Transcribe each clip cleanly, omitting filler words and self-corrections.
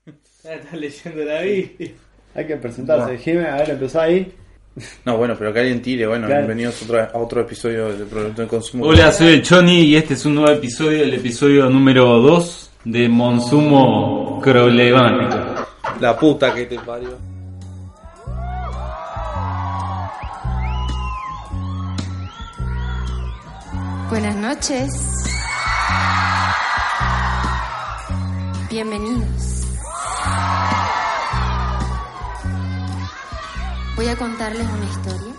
Estás leyendo la Biblia. Hay que presentarse, Jimmy, a ver, empezó ahí. No, bueno, pero que alguien tire, bueno, claro. Bienvenidos a otro episodio de Producto de Consumo. Hola, soy el Choni y este es un nuevo episodio, el episodio número 2 de Monsumo Problemático. La puta que te parió. Buenas noches. Bienvenidos. Voy a contarles una historia.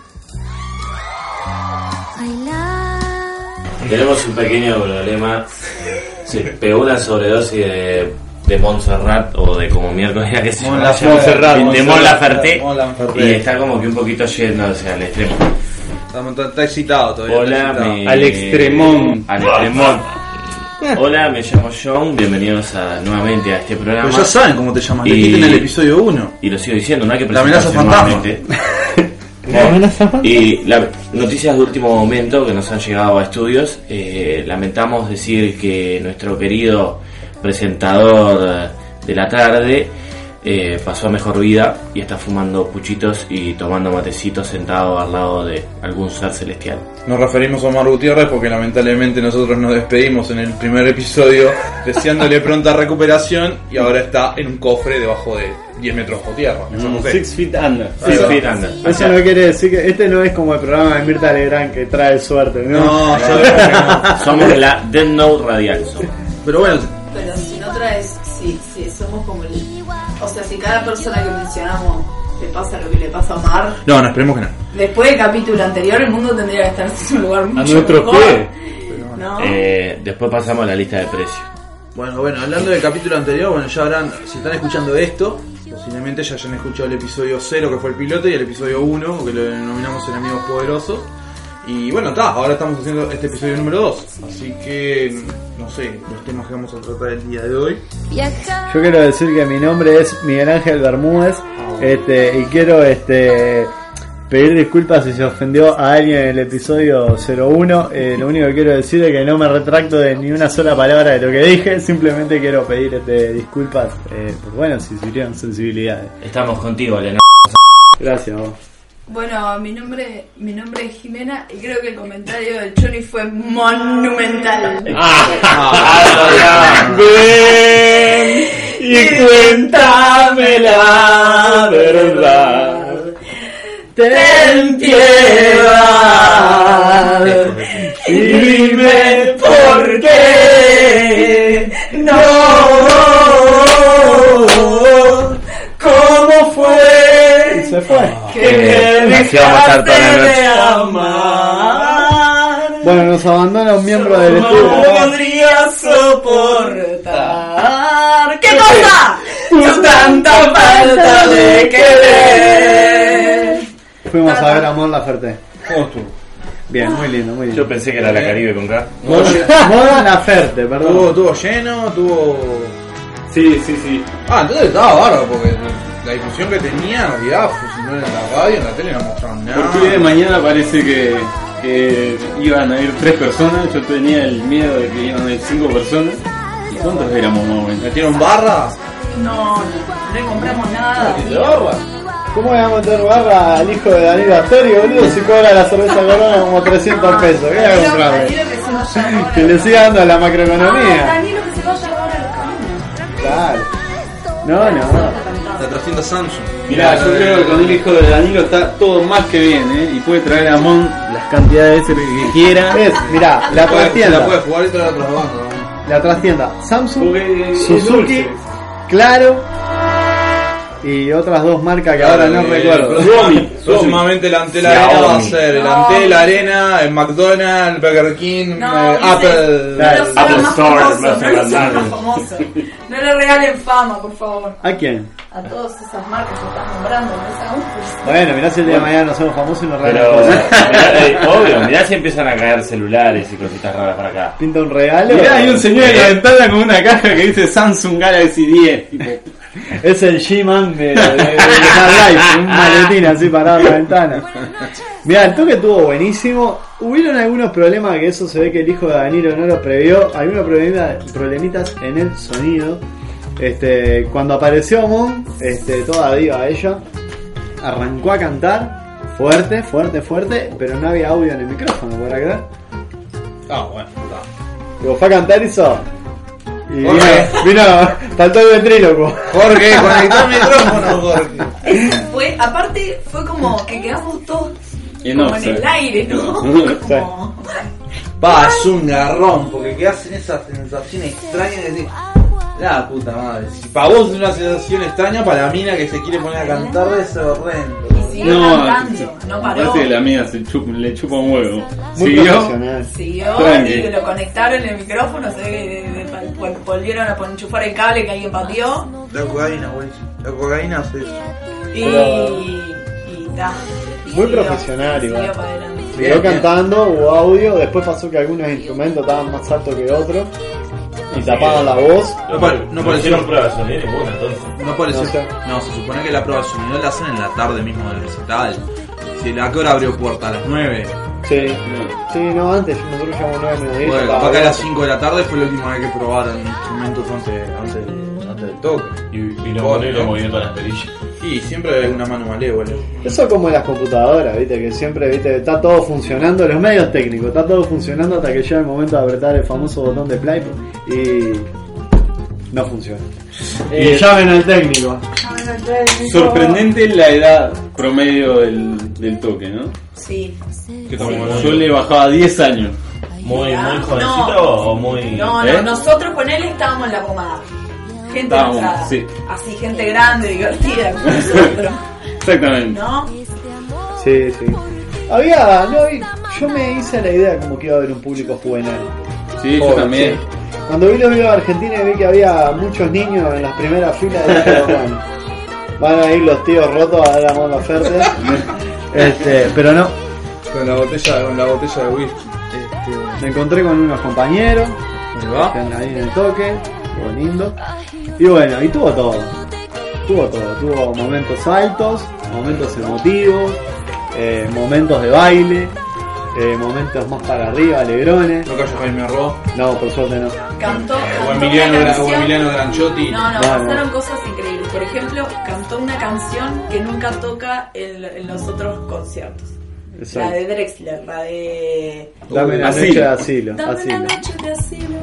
Bailar. Tenemos un pequeño problema. Se pegó una sobredosis de Montserrat o de como miércoles que se llama. De Mon Laferte. Y está como que un poquito yéndose al extremo. Está excitado todavía. Hola, Al extremón. Al extremón. Hola, me llamo John. Bienvenidos nuevamente a este programa. Pero ya saben cómo te llamas. Le quiten el episodio 1. Y lo sigo diciendo, no hay que La amenaza presentarse nuevamente. Y las noticias de último momento que nos han llegado a estudios, lamentamos decir que nuestro querido presentador de la tarde pasó a mejor vida y está fumando puchitos y tomando matecitos sentado al lado de algún ser celestial. Nos referimos a Omar Gutiérrez porque lamentablemente nosotros nos despedimos en el primer episodio deseándole pronta recuperación y ahora está en un cofre debajo de 10 metros bajo tierra. 6 feet under. Eso no quiere decir que este no es como el programa de Mirta Legrand que trae suerte, ¿no? No, no. Somos la Death Note Radial. Pero bueno, Pero si no traes, si somos como el... O sea, si cada persona que mencionamos le pasa lo que le pasa a Omar, no, esperemos que no. después del capítulo anterior el mundo tendría que estar en un lugar mucho nuestro mejor. pie. ¿No? Después pasamos a la lista de precios. Bueno, hablando del capítulo anterior, bueno, ya habrán, si están escuchando esto, posiblemente ya hayan escuchado el episodio 0 que fue el piloto y el episodio 1 que lo denominamos Enemigos Poderosos. Y bueno, ahora estamos haciendo este episodio número 2. Así que, no sé, los temas que vamos a tratar el día de hoy. Yo quiero decir que mi nombre es Miguel Ángel Bermúdez, y quiero pedir disculpas si se ofendió a alguien en el episodio 01. Lo único que quiero decir es que no me retracto de ni una sola palabra de lo que dije, simplemente quiero pedir disculpas por, si sirvieron sensibilidades. Estamos contigo, Elena. Gracias, vos. Bueno, mi nombre es Jimena y creo que el comentario del Choni fue monumental. Ven y cuéntame la verdad. Ten piedad y dime por qué no. ¿Cómo fue? Se fue. Que dejaste de amar. Bueno, nos abandona un miembro del estudio. No podría soportar. ¿Qué cosa? Tu tanta falta de querer. Fuimos a ver a Mon Laferte. ¿Cómo estuvo? Bien, muy lindo, muy lindo. Yo pensé que era la Caribe con K. Mon Laferte, perdón. ¿Tuvo lleno? ¿Tuvo...? Sí. Entonces estaba bárbaro porque la difusión que tenía, olvidaba, si no era en la radio, en la tele no mostraban nada. Porque hoy de mañana parece que iban a ir 3 personas. Yo tenía el miedo de que iban a ir 5 personas. ¿Y cuántos éramos más o menos? ¿Metieron barra? No le compramos nada. ¿Cómo voy a meter barra al hijo de Danilo Astori, boludo? Si cobra la cerveza Corona como 300 pesos. ¿Qué voy a comprarle? Danilo que se vaya ahora. Que le siga dando a la macroeconomía. Danilo que se vaya ahora a los caminos. Claro. No. La 300 Samsung. Mirá, yo creo que con el hijo de Danilo está todo más que bien, y puede traer a Mon las cantidades que quiera. Mirá, la La puede trastienda. jugar y traer a otros bancos. La trastienda Samsung, Porque es Suzuki, dulce. Claro y otras 2 marcas que ahora no recuerdo. Próximamente el Antel Arena va a ser el Antel Arena, el McDonald's, Burger King, Apple. Apple Store, No le regalen fama, por favor. ¿A quién? A todas esas marcas que estás nombrando, no sabemos. Bueno, mirá si el día de mañana nos hacemos famosos y nos regalan Pero, cosas. obvio, mirá si empiezan a caer celulares y cositas raras para acá. Pinta un regalo. Mirá, hay un señor en la ventana con una caja que dice Samsung Galaxy 10. Tipo, Es el G-Man de Half-Life, un maletín así parado en la ventana. Mirá, el toque estuvo buenísimo. Hubieron algunos problemas que eso se ve que el hijo de Danilo no lo previó. Algunos problemitas en el sonido. Cuando apareció Mon, toda diva ella, arrancó a cantar fuerte, pero no había audio en el micrófono, ¿podrá creer? Ah, bueno, está. Digo, fue a cantar eso. Y Jorge. vino, faltó el ventríloco. Jorge, conectá el micrófono, Jorge. Aparte, fue como que quedamos todos Y como no, en el sí. aire, ¿no? Como... Va, es un garrón, porque quedás en esa sensación extraña de decir, la puta madre. Si para vos es una sensación extraña, para la mina que se quiere poner a cantar debe ser horrendo. Y siguió cantando, no paró. Parece que la mía le chupa un huevo. Muy Siguió. profesional. Siguió Tranqui. y lo conectaron en el micrófono, se ve que volvieron a enchufar el cable que alguien pateó La cocaína, güey. La cocaína hace eso. y ta. Muy profesional igual. Siguió para adelante. Siguió cantando, hubo audio, después pasó que algunos instrumentos estaban más altos que otros y tapaban la voz. No pareció. hicieron prueba de sonido ninguna, entonces. No pareció. No sé. No, se supone que la prueba de sonido la hacen en la tarde mismo del recital. Si la que hora abrió puerta, a las 9. Sí, no, antes, nosotros llamamos 9 mediodía. Bueno, estaba capaz que a las bien. 5 de la tarde fue la última vez que probaron instrumentos antes del toque. Y no ponerle movimiento a las perillas. Y siempre hay una mano malévola. Eso como en las computadoras, viste, que siempre, viste, está todo funcionando, los medios técnicos, está todo funcionando hasta que llega el momento de apretar el famoso botón de play y no funciona. Y llamen al técnico. Sorprendente la edad promedio del toque, ¿no? Sí. Que como Yo le bajaba 10 años. muy No. jovencito o muy. No, ¿Eh? nosotros con él estábamos en la pomada. Gente Estábamos, entrada. sí. Así, gente grande, divertida como nosotros. Exactamente. ¿No? Sí. Yo me hice la idea como que iba a haber un público juvenil. Sí, yo Joven, también. sí. Cuando vi los videos de Argentina y vi que había muchos niños en las primeras filas, dije, bueno, van a ir los tíos rotos a dar la mano fuerte. Pero no, Con la botella de whisky. me encontré con unos compañeros ¿Me va? que andan ahí en el toque, estuvo lindo. Y bueno, y tuvo todo. Tuvo momentos altos, momentos emotivos, momentos de baile, momentos más para arriba, alegrones. No cayó Jaime Arroz. No, por suerte no. Cantó, O cantó Emiliano, una o canción. Emiliano Granchotti. No, No, pasaron no. cosas increíbles. Por ejemplo, cantó una canción que nunca toca en los otros conciertos. La Exacto. de Drexler, la de... Dame la Asilo. noche de asilo. Dame asilo. una noche de asilo.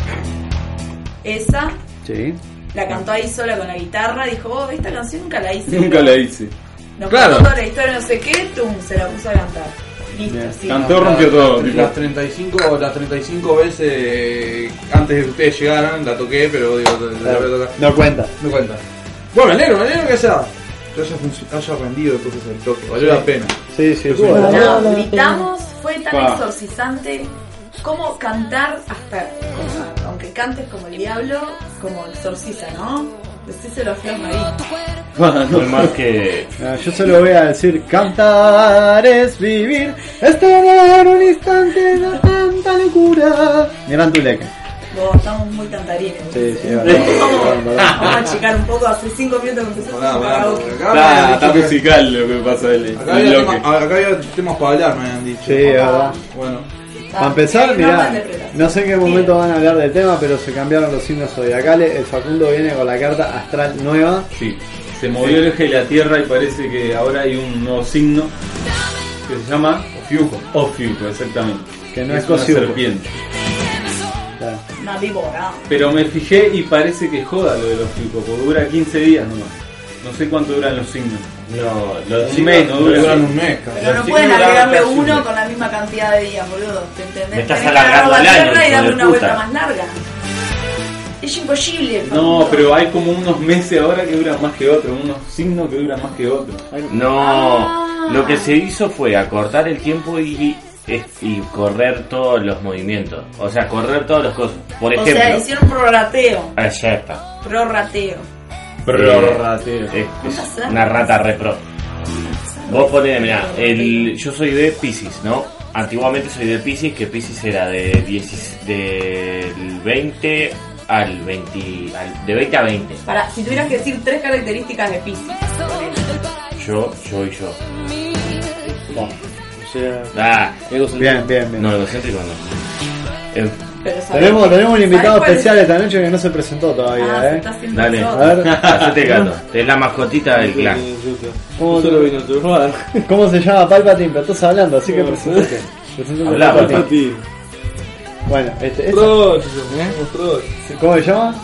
Esa Sí. la cantó ahí sola con la guitarra. Dijo, oh, esta canción nunca la hice. Nunca la hice. Nos Claro. contó toda la historia, no sé qué, tum, se la puso a cantar. Listo, Bien. sí. Cantó, rompió todo. tipo. Las 35 veces antes de que ustedes llegaran la toqué, pero digo, la voy a tocar. No cuenta. No cuenta. Bueno, me alegro que sea. Que haya rendido entonces el toque. Valió la pena. Sí, Yo tuvo soy- la- No, gritamos, fue tan Pa. exorcizante como cantar hasta, aunque cantes como el diablo, como exorciza, ¿no? Decíselo a Flor Marí. Fue más que. Yo solo voy a decir, cantar es vivir, es tener un instante de tanta locura. Gran Tuleca. Vos, estamos muy cantarines. Sí, sí, Vamos, verdad. vamos a achicar un poco, hace 5 minutos que empezó Pará, a pará, karaoke. porque acá Está musical lo que pasa del acá había temas para hablar, me habían dicho. Sí, es verdad. Bueno, Para empezar, Hay una mirá, interpretación. no sé en qué momento van a hablar del tema, pero se cambiaron los signos zodiacales. El Facundo viene con la carta astral nueva. Sí, se movió el eje de la Tierra y parece que ahora hay un nuevo signo que se llama Ofiuco. Ofiuco, exactamente. Que no es una Cosiuco. serpiente. Claro. Una víbora. Pero me fijé y parece que joda lo del Ofiuco, porque dura 15 días nomás. No sé cuánto duran los signos. No, los Un mes, no dura. Duran un mes, cabrón. Pero no sí pueden que duraban agregarle casi un uno mes. con la misma cantidad de días, boludo. ¿Te entendés? Me estás Tenés que alargando agarrar la el año, tierra y hijo darle de una puta. vuelta más larga. Es imposible. No, Facundo. pero hay como unos meses ahora que duran más que otros, unos signos que duran más que otros. No, lo que se hizo fue acortar el tiempo y correr todos los movimientos. O sea, correr todas las cosas. Por O ejemplo, sea, hicieron prorrateo. exacta. Prorrateo. Prorrateo. Es una rata repro. Vos ponés, mirá, yo soy de Piscis, ¿no? Antiguamente soy de Piscis, que Piscis era del 20 al 20, de 20 a 20. Para, si tuvieras que decir 3 características de Piscis. Yo y yo. O sea, Ah, egocéntrico. Bien, bien, bien. no, egocéntrico no. Pero ¿sabés Tenemos un invitado cuál es? especial esta noche que no se presentó todavía, Se está haciendo Dale. solo. A ver, Hacete gato. Es la mascotita del clan. ¿cómo, Solo vino a turbar. ¿cómo se llama Palpatine? Pero estás hablando, así que presentate. Presentate Hablá, Palpatine. Palpatine. Bueno, ¿cómo se llama?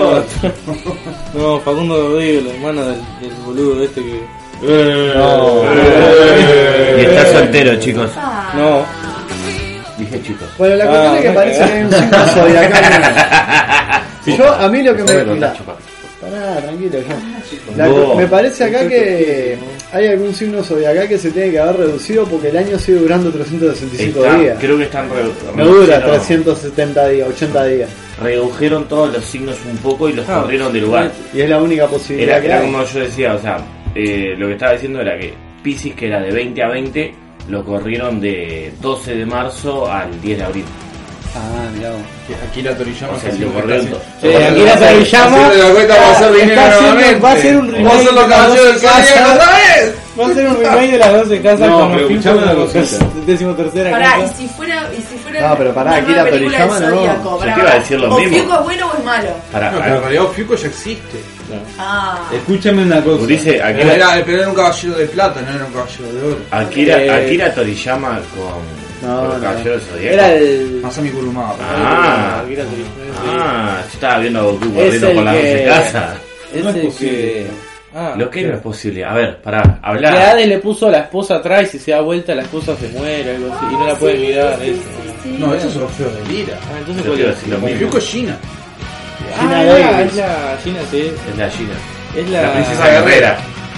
No, Facundo Rodríguez, la hermana del boludo este que. No. Y está soltero, chicos. Ah, No. Dije chicos. Bueno, la cuestión es que parece que hay un signo zodiacal. Yo, a mí lo que me... Mirá, pará, tranquilo, me parece acá que hay algún signo zodiacal que se tiene que haber reducido porque el año sigue durando 365 días. Creo que están No dura 370 días, 80 días. Redujeron todos los signos un poco y los corrieron de lugar. Y es la única posibilidad que Era hay. como yo decía, o sea, lo que estaba diciendo era que Piscis, que era de 20 a 20, lo corrieron de 12 de marzo al 10 de abril. Ah, mirá vos. Akira Toriyama. O sea, lo corrieron todo. Sí, Akira Toriyama Haciendo la cuenta para hacer dinero nuevamente. va a ser un Vamos a hacer los caballeros del Zodíaco otra vez. Va a ser un remake de las 12 casas No, con pero los escuchame una Pimpos, cosita. 13ª Pará, casa. y si fuera No, pero pará, una Akira nueva película del Toriyama no. Zodíaco, Yo pará, te iba a decir lo ¿O mismo. Fyuko es bueno o es malo? Para, No, pero en realidad Fyuko ya existe. Ah, Escúchame una cosa. Urice, Pero era un caballero de plata, no era un caballero de oro. Akira Toriyama con No. Caballero del Zodíaco. Era el. Masami Kurumada. Akira Toriyama. Yo estaba viendo a Goku Es corriendo el con las 12 que- casas. Es No es el posible. que. Ah, Lo que no es posible. A ver, pará, que habla. Hades le puso a la esposa atrás y se da vuelta, la esposa se muere, algo así, y no la puede mirar. Eso. No, esos son los feos de Lira. Ah, entonces Yo ¿cuál quiero es? decir lo Con mismo. Fyuko es Gina. Gina Es Davis. la Gina, sí. Es la Gina. Es La princesa guerrera.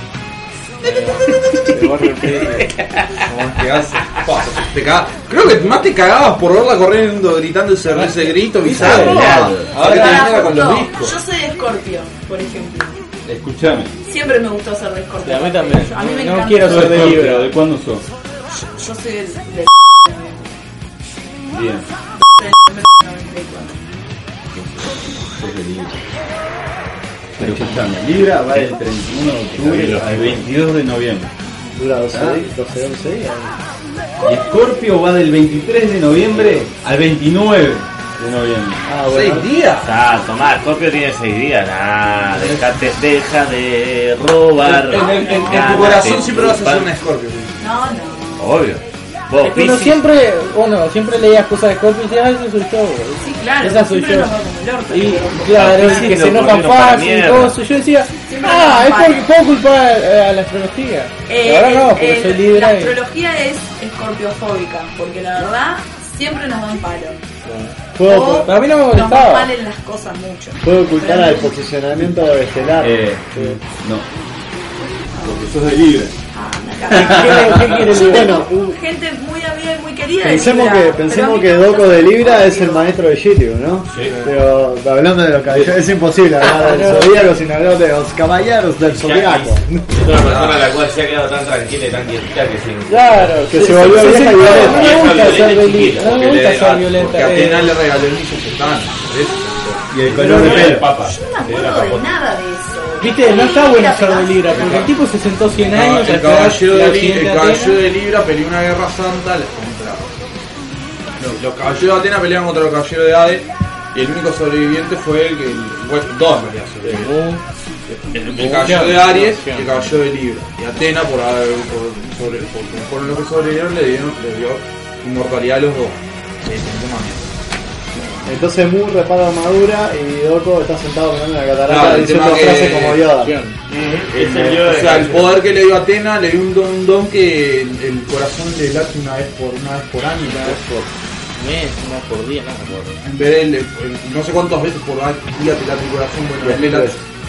El barrio Prete. ¿Qué hace? Creo que más te cagabas por verla corriendo gritando ese grito bizarro. Ahora Pará, te mira con los Facundo, discos. yo soy de Scorpio, por ejemplo. Escúchame. Siempre me gustó ser de Sí, Scorpio. a mí también. A mí me No encanta quiero ser ser de Scorpio, Libra. ¿de cuándo sos? Yo soy de Bien. 94. Sos de Libra. Pero escúchame, Libra va del 31 de octubre al 22 de noviembre. Dura 12 días. Y Escorpio va del 23 de noviembre al 29 de noviembre. Ah, bueno. 6 días. Tomá, Scorpio tiene 6 días. Deja de robar. En tu corazón siempre vas a ser un Scorpio. No, no. Obvio. Vos, Es que uno Piscis, siempre leías cosas de Scorpio y decías, ese soy yo. Sí, claro. Esa soy siempre yo. nos va como el orto. Y pero- claro, Piscis que lo se enojan corrieron para fácil y mierda. todo eso. Yo decía, Siempre es nos porque amparan. puedo culpar a la astrología. Y ahora no, porque soy libre. La astrología es escorpiofóbica, porque la verdad siempre nos dan palo. Puedo, Pero a mí no me nos molestaba. van mal en las cosas mucho. puedo ocultar al posicionamiento estelar. No. Porque sos de Libra. Ah, ¿Qué quiere Sí, Libra? bueno, gente muy amiga y muy querida. de pensemos Libra, que, pero a pensemos mí que no me Doko gusta de ser Libra Libra. es el maestro de Shiryu, ¿no? Pero hablando de los caballeros, es imposible hablar del zodiaco sin hablar de los caballeros del zodiaco. es una persona a la cual se ha quedado tan tranquila y tan quietita que sin. Claro, Que sí, se volvió sí, vieja sí, y violenta. no me gusta Vieja, ser violenta y violenta. No me Porque gusta le- ser violenta. Porque Atena le regaló el niño Setán. Y el color de pelo. Papa. Yo no me acuerdo de nada de eso. Viste, no está bueno Mira, ser de pegás. Libra, porque el tipo se sentó 100 No, años. el a esperar caballero la de siguiente el Atena. caballero de Libra peleó una guerra santa les contra. Los caballeros de Atena pelearon contra los caballeros de Hades y el único sobreviviente fue dos en realidad sobrevivieron. El caballero de Aries y el caballero de Libra. Y Atena por fueron los que sobrevivieron le dio inmortalidad a los dos. Sí, Entonces Mu repara armadura y Doko está sentado mirando la catarata Claro, el diciendo tema que- frases como Yoda. Es el yo o de sea, el poder que le dio Atena le dio un don que el corazón le late una vez por año, una vez por Mes, una por día, no me acuerdo. en vez de no sé cuántas veces por día te late el corazón, bueno, a él le late.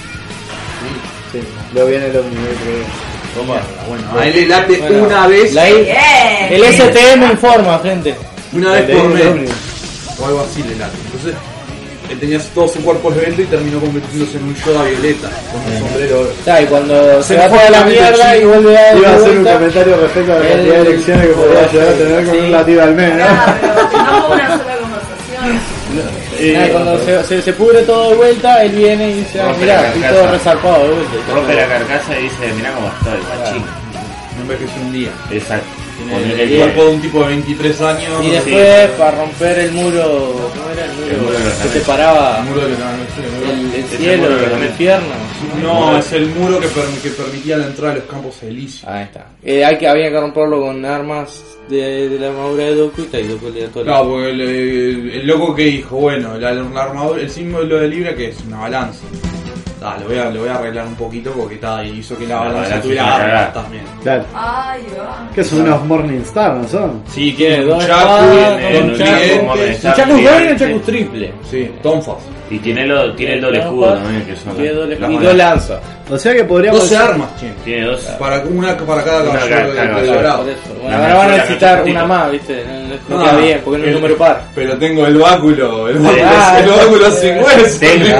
Sí, luego viene el Omni, Bueno, a él le late Bueno, una vez, Bien. El STM informa, gente. una vez el por mes, Omni. o algo así le late. Entonces, él tenía todo su cuerpo esbelto y terminó convirtiéndose en un Yoda violeta, con un sombrero. Y cuando se Se va fue toda la completamente mierda y chico. vuelve a Iba a hacer un vuelta. comentario respecto a la cantidad de elecciones que podría llegar a tener con Sí. un latido al mes, ¿no? Ah, pero que no fue una sola conversación. Cuando se pudre todo de vuelta, él viene y dice, Rompe mirá, la estoy carcasa. todo resarpado de vuelta. Rompe la carcasa y dice, mirá cómo estoy, machín. envejece un día. Exacto. Tiene el cuerpo de un tipo de 23 años. Y después, para romper el muro, ¿cómo era el muro que separaba El muro de el cielo del infierno? No, es el muro que permitía la entrada de los campos elíseos. Ahí está. Había que romperlo con armas de la armadura de Doku y Doku le da todo. No, porque el loco que dijo, bueno, la armadura, el símbolo de Libra que es una balanza. Lo voy a arreglar un poquito porque hizo que la balanza tuviera armas también. Claro. Ay, va. Que son unos Morningstar, ¿no son? Sí, tiene dos un espadas, Chaku, un Chacus doble y un Chacus triple. Sí, tonfas. Y tiene el doble escudo también, que son Y dos lanzas. O sea que podríamos 12 armas tiene. Tiene 2. Una para cada caballero de dorado. Por eso. Bueno, ahora van a necesitar una más, ¿viste? No queda bien, porque no es un número par. Pero tengo el báculo sin hueso.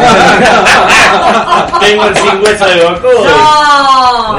Tengo el sin hueso de Goku. ¡No!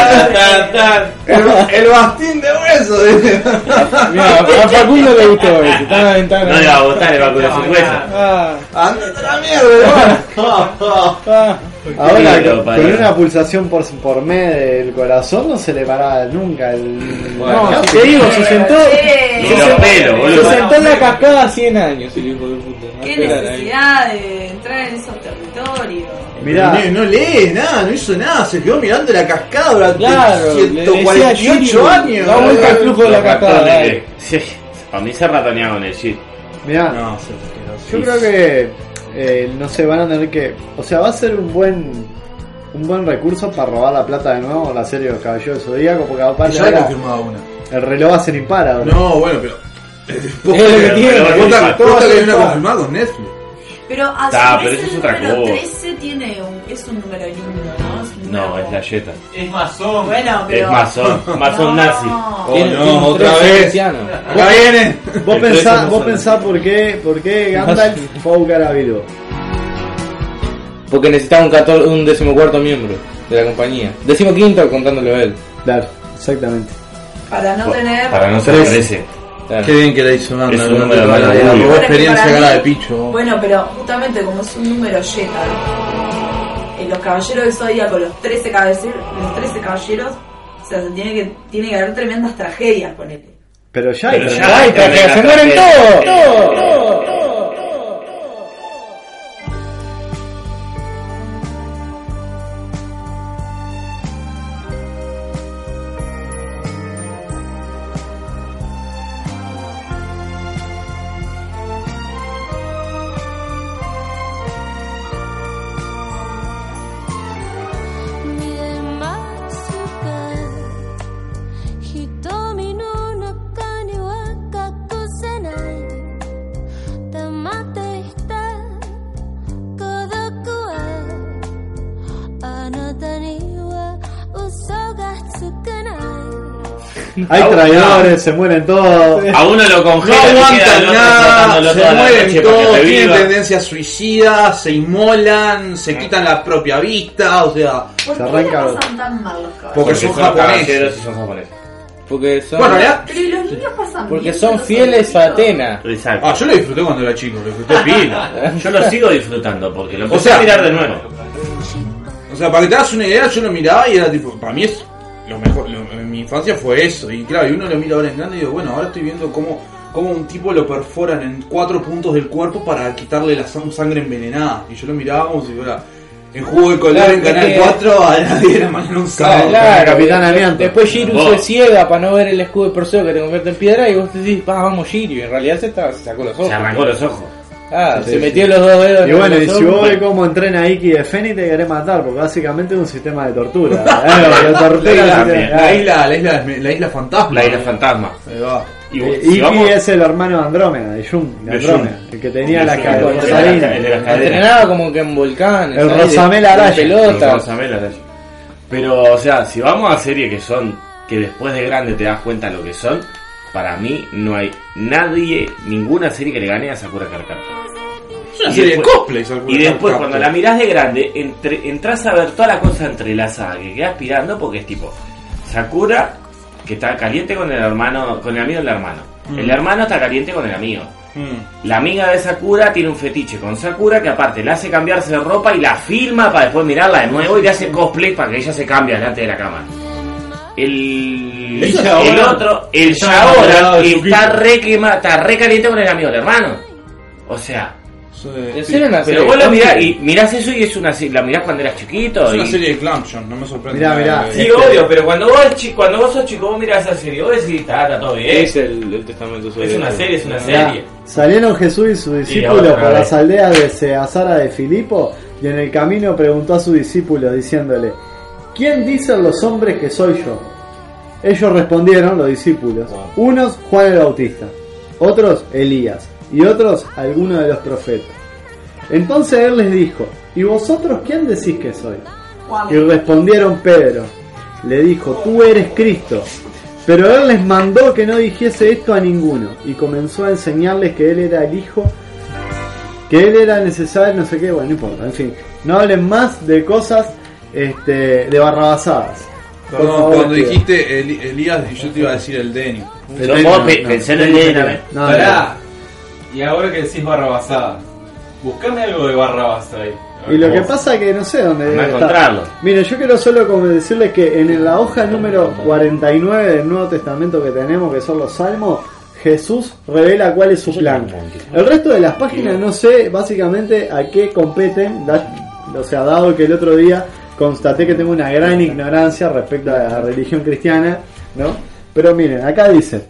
El bastín de hueso. Mira, a Facundo le gustó eso. Está en la ventana. No le va a gustar el báculo sin hueso. ¡Andate la mierda, Ahora, Lindo, con una pulsación por medio del corazón no se le paraba nunca el... No, te digo, se sentó Ni los pelos, boludo. se sentó en la cascada 100 años el hijo de puta. Qué necesidad de entrar en esos territorios. Mirá, No lee nada, no hizo nada, se quedó mirando la cascada durante Claro, 148 años. Da vuelta al flujo de la cascada. dale. Sí, para mí se ratoneaba con el shit. mirá, No, yo creo que no sé, van a tener que, o sea, va a ser un buen recurso para robar la plata de nuevo la serie de los Caballeros del Zodíaco, porque aparte ya he ahora confirmado una. el reloj va a ser impar ahora. No, bueno, pero. Es lo que tiene. Posta que hay una confirmada con Netflix. Pero a pero su eso vez es el otra número cosa. 13 es un número lindo, ¿no? Es un No, número- es la yeta. Es masón. Bueno, pero... Es masón nazi. Tiene no, un otra 13 vez. cristiano. Acá viene. Vos pensás por qué Gandalf fue a buscar a Bilbo. Porque necesitaba un 14º miembro de la compañía. 15º contándolo a él. Claro, exactamente. Para no tener... Para no ser 13. Claro. Qué bien que la hizo Nanda. Es un número malo, Robó boludo. Bueno, experiencia para cara mí- de picho. Bueno, pero justamente como es un número yeta, los caballeros del Zodíaco, los 13 caballeros, o sea, tiene que haber tremendas tragedias con él. Pero ya Pero hay ya ¡Ay, tragedia! ¡Se mueren todos! Hay traidores, se mueren todos. A uno lo No congela, le queda aguantan el otro nada, tratándolo se toda la mueren noche para que todos, tienen reviva. tendencias suicidas, se inmolan, se quitan la propia vista, o sea, ¿Por Se qué arranca- le pasan tan mal los caballeros? porque son caballeros japoneses. y son japoneses. Porque son, Bueno, ya. Pero ¿y los niños pasan porque bien son con los fieles a adultos? Atena. Exacto. Ah, yo lo disfruté cuando era chico, lo disfruté pila. Yo lo sigo disfrutando porque lo empecé sea- a mirar de nuevo. O sea, para que te hagas una idea, yo lo miraba y era tipo, para mí es lo mejor, en mi infancia fue eso. Y claro, y uno lo mira ahora en grande y digo, bueno, ahora estoy viendo cómo un tipo lo perforan en 4 puntos del cuerpo para quitarle la sangre envenenada. Y yo lo miraba como si fuera en Jugo de Color Claro, en Canal porque- 4 a las 10 de la mañana un sábado. Claro. Capitán Amianto. Después Shiryu Vos. se ciega para no ver el escudo de Perseo que te convierte en piedra y vos te decís, vamos Shiryu. Y en realidad se sacó los ojos. Se arrancó los ojos. Ah, Sí, se sí. metió los dos dedos Y en bueno, los y si ojos. vos ves cómo entrena Iki de Feni te querés matar, porque básicamente es un sistema de tortura. Lo tortura La isla fantasma. La isla fantasma. Ahí va. Y Iki si vamos, es el hermano de Andrómeda, de Jung, de De Andrómeda, Jung. el que tenía De la Jung, cadena. el de las cadenas. Entrenaba como que en volcanes. El ahí, de- Rosamel de Araya. pelotas. Rosamel Araya. Pero, o sea, si vamos a series que son, que después de grande te das cuenta lo que son, para mí no hay ninguna serie que le gane a Sakura Card Captor. Es una Y serie de después- cosplays. Y después cuando la mirás de grande, entras a ver toda la cosa entrelazada que quedas pirando porque es tipo Sakura que está caliente con el hermano, con el amigo del hermano. El hermano está caliente con el amigo. La amiga de Sakura tiene un fetiche con Sakura que aparte le hace cambiarse de ropa y la filma para después mirarla de nuevo y le hace cosplay para que ella se cambie delante de la cámara. el Yaora otro, el está Yaora, enamorado de está Yukito. está re caliente con el amigo del hermano. O sea, ¿En serio una pero serie? vos lo mirás y mirás eso y es la mirás cuando eras chiquito. Es una y- serie de Clampson, no me sorprende. Mirá, nada. mirá. Sí, obvio, pero cuando vos sos chico, vos mirás esa serie, vos decís, está todo ¿Qué bien. es el testamento sobre Es una eso? serie, es una Mirá, serie. salieron Jesús y su discípulo otra por vez. las aldeas de Seazara de Filipo y en el camino preguntó a su discípulo diciéndole: ¿quién dicen los hombres que soy yo? Ellos respondieron, los discípulos, unos Juan el Bautista, otros Elías y otros alguno de los profetas. Entonces él les dijo: ¿y vosotros quién decís que soy? Y respondieron Pedro, le dijo: tú eres Cristo. Pero él les mandó que no dijese esto a ninguno y comenzó a enseñarles que él era el hijo, que él era necesario, no sé qué, bueno, no importa, en fin, no hablen más de cosas de barrabasadas. Por Perdón, favor, cuando tío. dijiste Elías, yo te iba a decir el Denny. Vos pensé en el nene. No, Pará. Y ahora que decís Barrabasada, buscame algo de Barrabás ahí. Y lo que pasa que no sé dónde No debe estar. encontrarlo. Mire, yo quiero solo como decirles que en la hoja número 49 del Nuevo Testamento que tenemos, que son los Salmos, Jesús revela cuál es su plan. El resto de las páginas no sé básicamente a qué competen, o sea, dado que el otro día constaté que tengo una gran ignorancia respecto a la religión cristiana, ¿no? Pero miren, acá dice: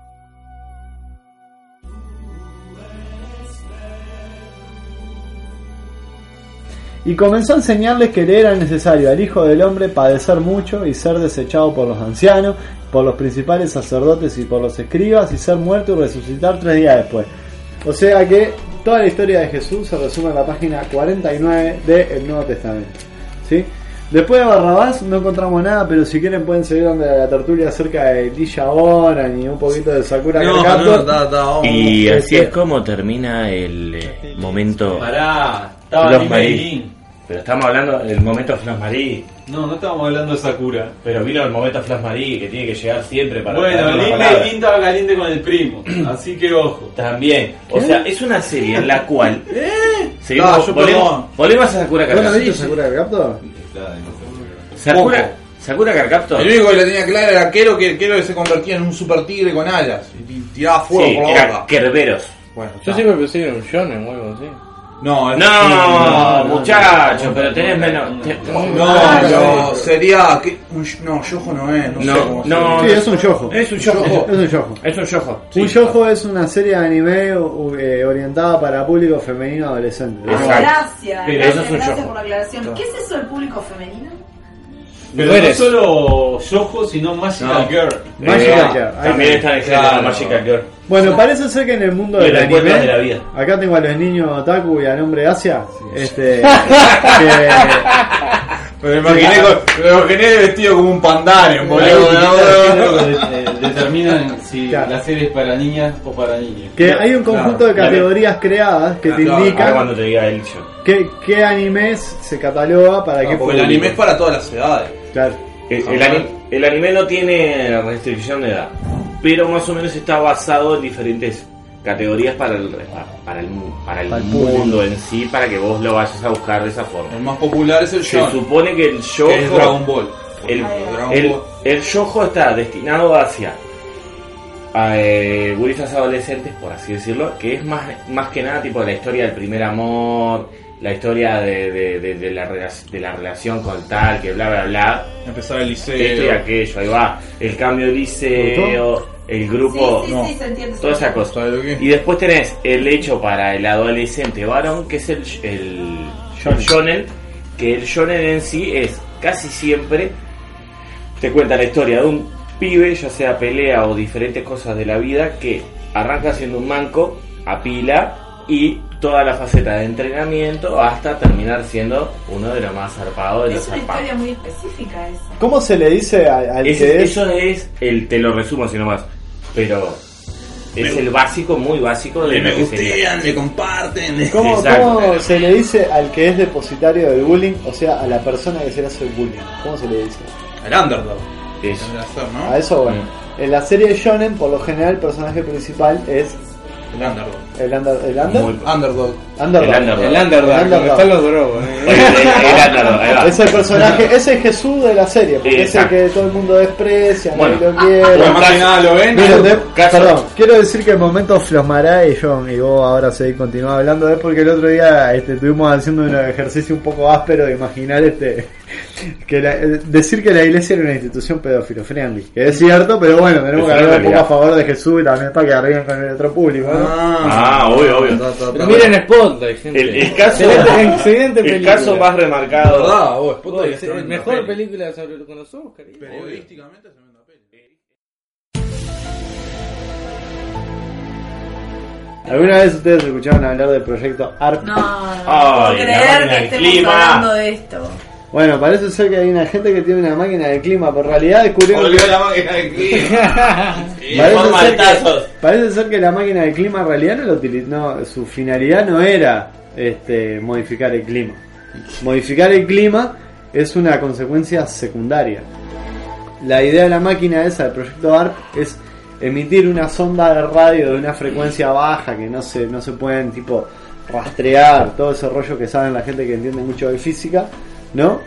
y comenzó a enseñarles que le era necesario al Hijo del Hombre padecer mucho y ser desechado por los ancianos, por los principales sacerdotes y por los escribas, y ser muerto y resucitar 3 días después. O sea que toda la historia de Jesús se resume en la página 49 del Nuevo Testamento, ¿sí? Después de Barrabás no encontramos nada, pero si quieren pueden seguir donde la tertulia acerca de Elijah Oran y un poquito de Sakura Card Captor. vamos. Y así Este- es como termina el momento Pará, estaba Los Lin Marí. Mailin. Pero estamos hablando del momento Flash Marie. No estábamos hablando de Sakura. Pero vino el momento Flash Marie que tiene que llegar siempre para Bueno, traer una Lin palabra. Mailin estaba caliente con el primo. Así que ojo. También. O sea, es una serie en la cual seguimos, Ah, yo perdón. volvemos a Sakura ¿Vos no Card viste Sakura Card Captor? Sakura Card Captor. El único que le tenía claro era Kero, que se convertía en un super tigre con alas y tiraba fuego Sí, por la era boca. Kerberos. Bueno, Yo siempre pensé que era un shonen o algo así. No, No, muchacho, pero tenés menos. no, sería que no, Yojo no es, no, sé No, cómo no. Sí, es un yojo. Es un yojo. Es un yojo. Es un yojo. Un yojo es una serie de anime orientada para público femenino adolescente. Exacto. Gracias, Pero gracias, eso es un gracias yojo. por la aclaración. ¿Qué es eso del público femenino? Pero Mujeres. no solo Yojo, sino Magical No. Girl. Magical Girl, ahí También está. está en el género Claro. Magical Girl. Bueno, parece ser que en el mundo Y del recuerdos anime, de la vida. acá tengo a los niños otaku y al hombre Asia, que Pero me imaginé vestido como un pandario, Hay boludo. género que determinan si Claro. la serie es para niñas o para niños. que hay un conjunto de categorías creadas que te Claro, Ahora indican cuando te diga el yo. qué animes se cataloga para qué Porque el anime es para todas las edades. Claro. El anime no tiene restricción de edad, pero más o menos está basado en diferentes categorías para el Para el mundo en sí, para que vos lo vayas a buscar de esa forma. El más popular es el Se shonen, supone que el que es Dragon yojo, Ball. el yojo está destinado hacia guristas adolescentes, por así decirlo, que es más que nada tipo la historia del primer amor, la historia de la relación con tal, que bla bla bla, Empezar el esto y liceo. aquello, ahí va, el cambio de liceo, el grupo, Sí, no. se entiende. toda esa cosa. ¿Sabes lo que es? Y después tenés el hecho para el adolescente varón, que es el shonen, que el shonen en sí es casi siempre te cuenta la historia de un pibe, ya sea pelea o diferentes cosas de la vida, que arranca siendo un manco a pila y toda la faceta de entrenamiento hasta terminar siendo uno de los más zarpados de los Es una zarpados. historia muy específica esa. ¿Cómo se le dice al que es? Eso es te lo resumo así nomás, pero es el básico, muy básico de Me lo que sería. gustean, me comparten. ¿Cómo Exacto. se le dice al que es depositario del bullying? O sea, a la persona que se le hace el bullying. ¿Cómo se le dice? El underdog. Eso. Tendría que ser, ¿no? A eso bueno. En la serie Shonen, por lo general, el personaje principal es El underdog. el under. Muy- Underdog. Underdog. El Underdog, donde están los drogos. El Underdog, ahí va. Es el personaje, ese es Jesús de la serie, porque es el Exacto. que todo el mundo desprecia, Bueno. nadie lo quiere. Pues más que nada lo ven. Miren, caso- perdón, quiero decir que el momento Flosmará y vos ahora seguís continuando hablando es porque el otro día estuvimos haciendo un ejercicio un poco áspero de imaginar decir que la iglesia era una institución pedófilo friendly, que es cierto, pero bueno, tenemos que Es una hablar un poco realidad. a favor de Jesús y también para que arriben con el otro público, ¿no? Obvio. Pero miren Spotlight, gente. El caso, Excelente el película. caso más remarcado. ¿Verdad? Vos, Oh, Spotlight es es la tremenda mejor peli. película sobre con los Oscars. Periodísticamente es tremenda peli. ¿Alguna vez ustedes escucharon hablar del proyecto ARP? No, Ay, puedo la creer máquina que del estemos clima. hablando de esto. Bueno, parece ser que hay una gente que tiene una máquina de clima, pero en realidad descubrieron Volvió la máquina de clima. En forma de tazos. parece ser que la máquina de clima en realidad su finalidad no era modificar el clima. Modificar el clima es una consecuencia secundaria. La idea de la máquina esa, del proyecto ARP, es emitir una sonda de radio de una frecuencia baja que no se pueden rastrear, todo ese rollo que saben la gente que entiende mucho de física, ¿no?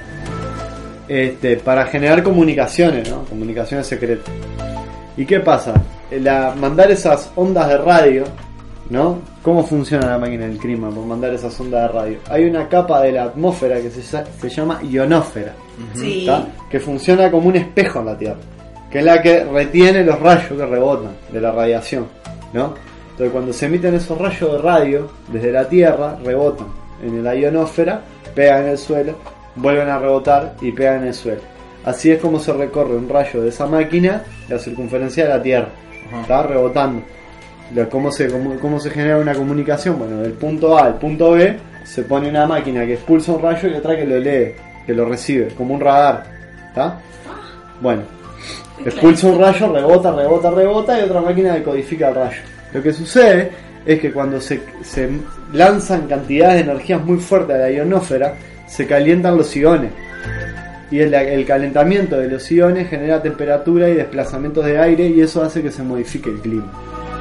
Para generar comunicaciones, ¿no? Comunicaciones secretas. ¿Y qué pasa? Mandar esas ondas de radio, ¿no? ¿Cómo funciona la máquina del clima por mandar esas ondas de radio? Hay una capa de la atmósfera que se llama ionosfera, Sí. ¿tá? Que funciona como un espejo en la Tierra, que es la que retiene los rayos que rebotan de la radiación, ¿no? Entonces cuando se emiten esos rayos de radio desde la Tierra, rebotan en la ionosfera, pegan en el suelo, vuelven a rebotar y pegan en el suelo. Así es como se recorre un rayo de esa máquina la circunferencia de la Tierra. Está rebotando. ¿Cómo se genera una comunicación? Bueno, del punto A al punto B se pone una máquina que expulsa un rayo y otra que lo lee, que lo recibe, como un radar. ¿Está? Bueno, expulsa un rayo, rebota y otra máquina decodifica el rayo. Lo que sucede es que cuando se lanzan cantidades de energías muy fuertes a la ionosfera, se calientan los iones. Y el calentamiento de los iones genera temperatura y desplazamientos de aire, y eso hace que se modifique el clima.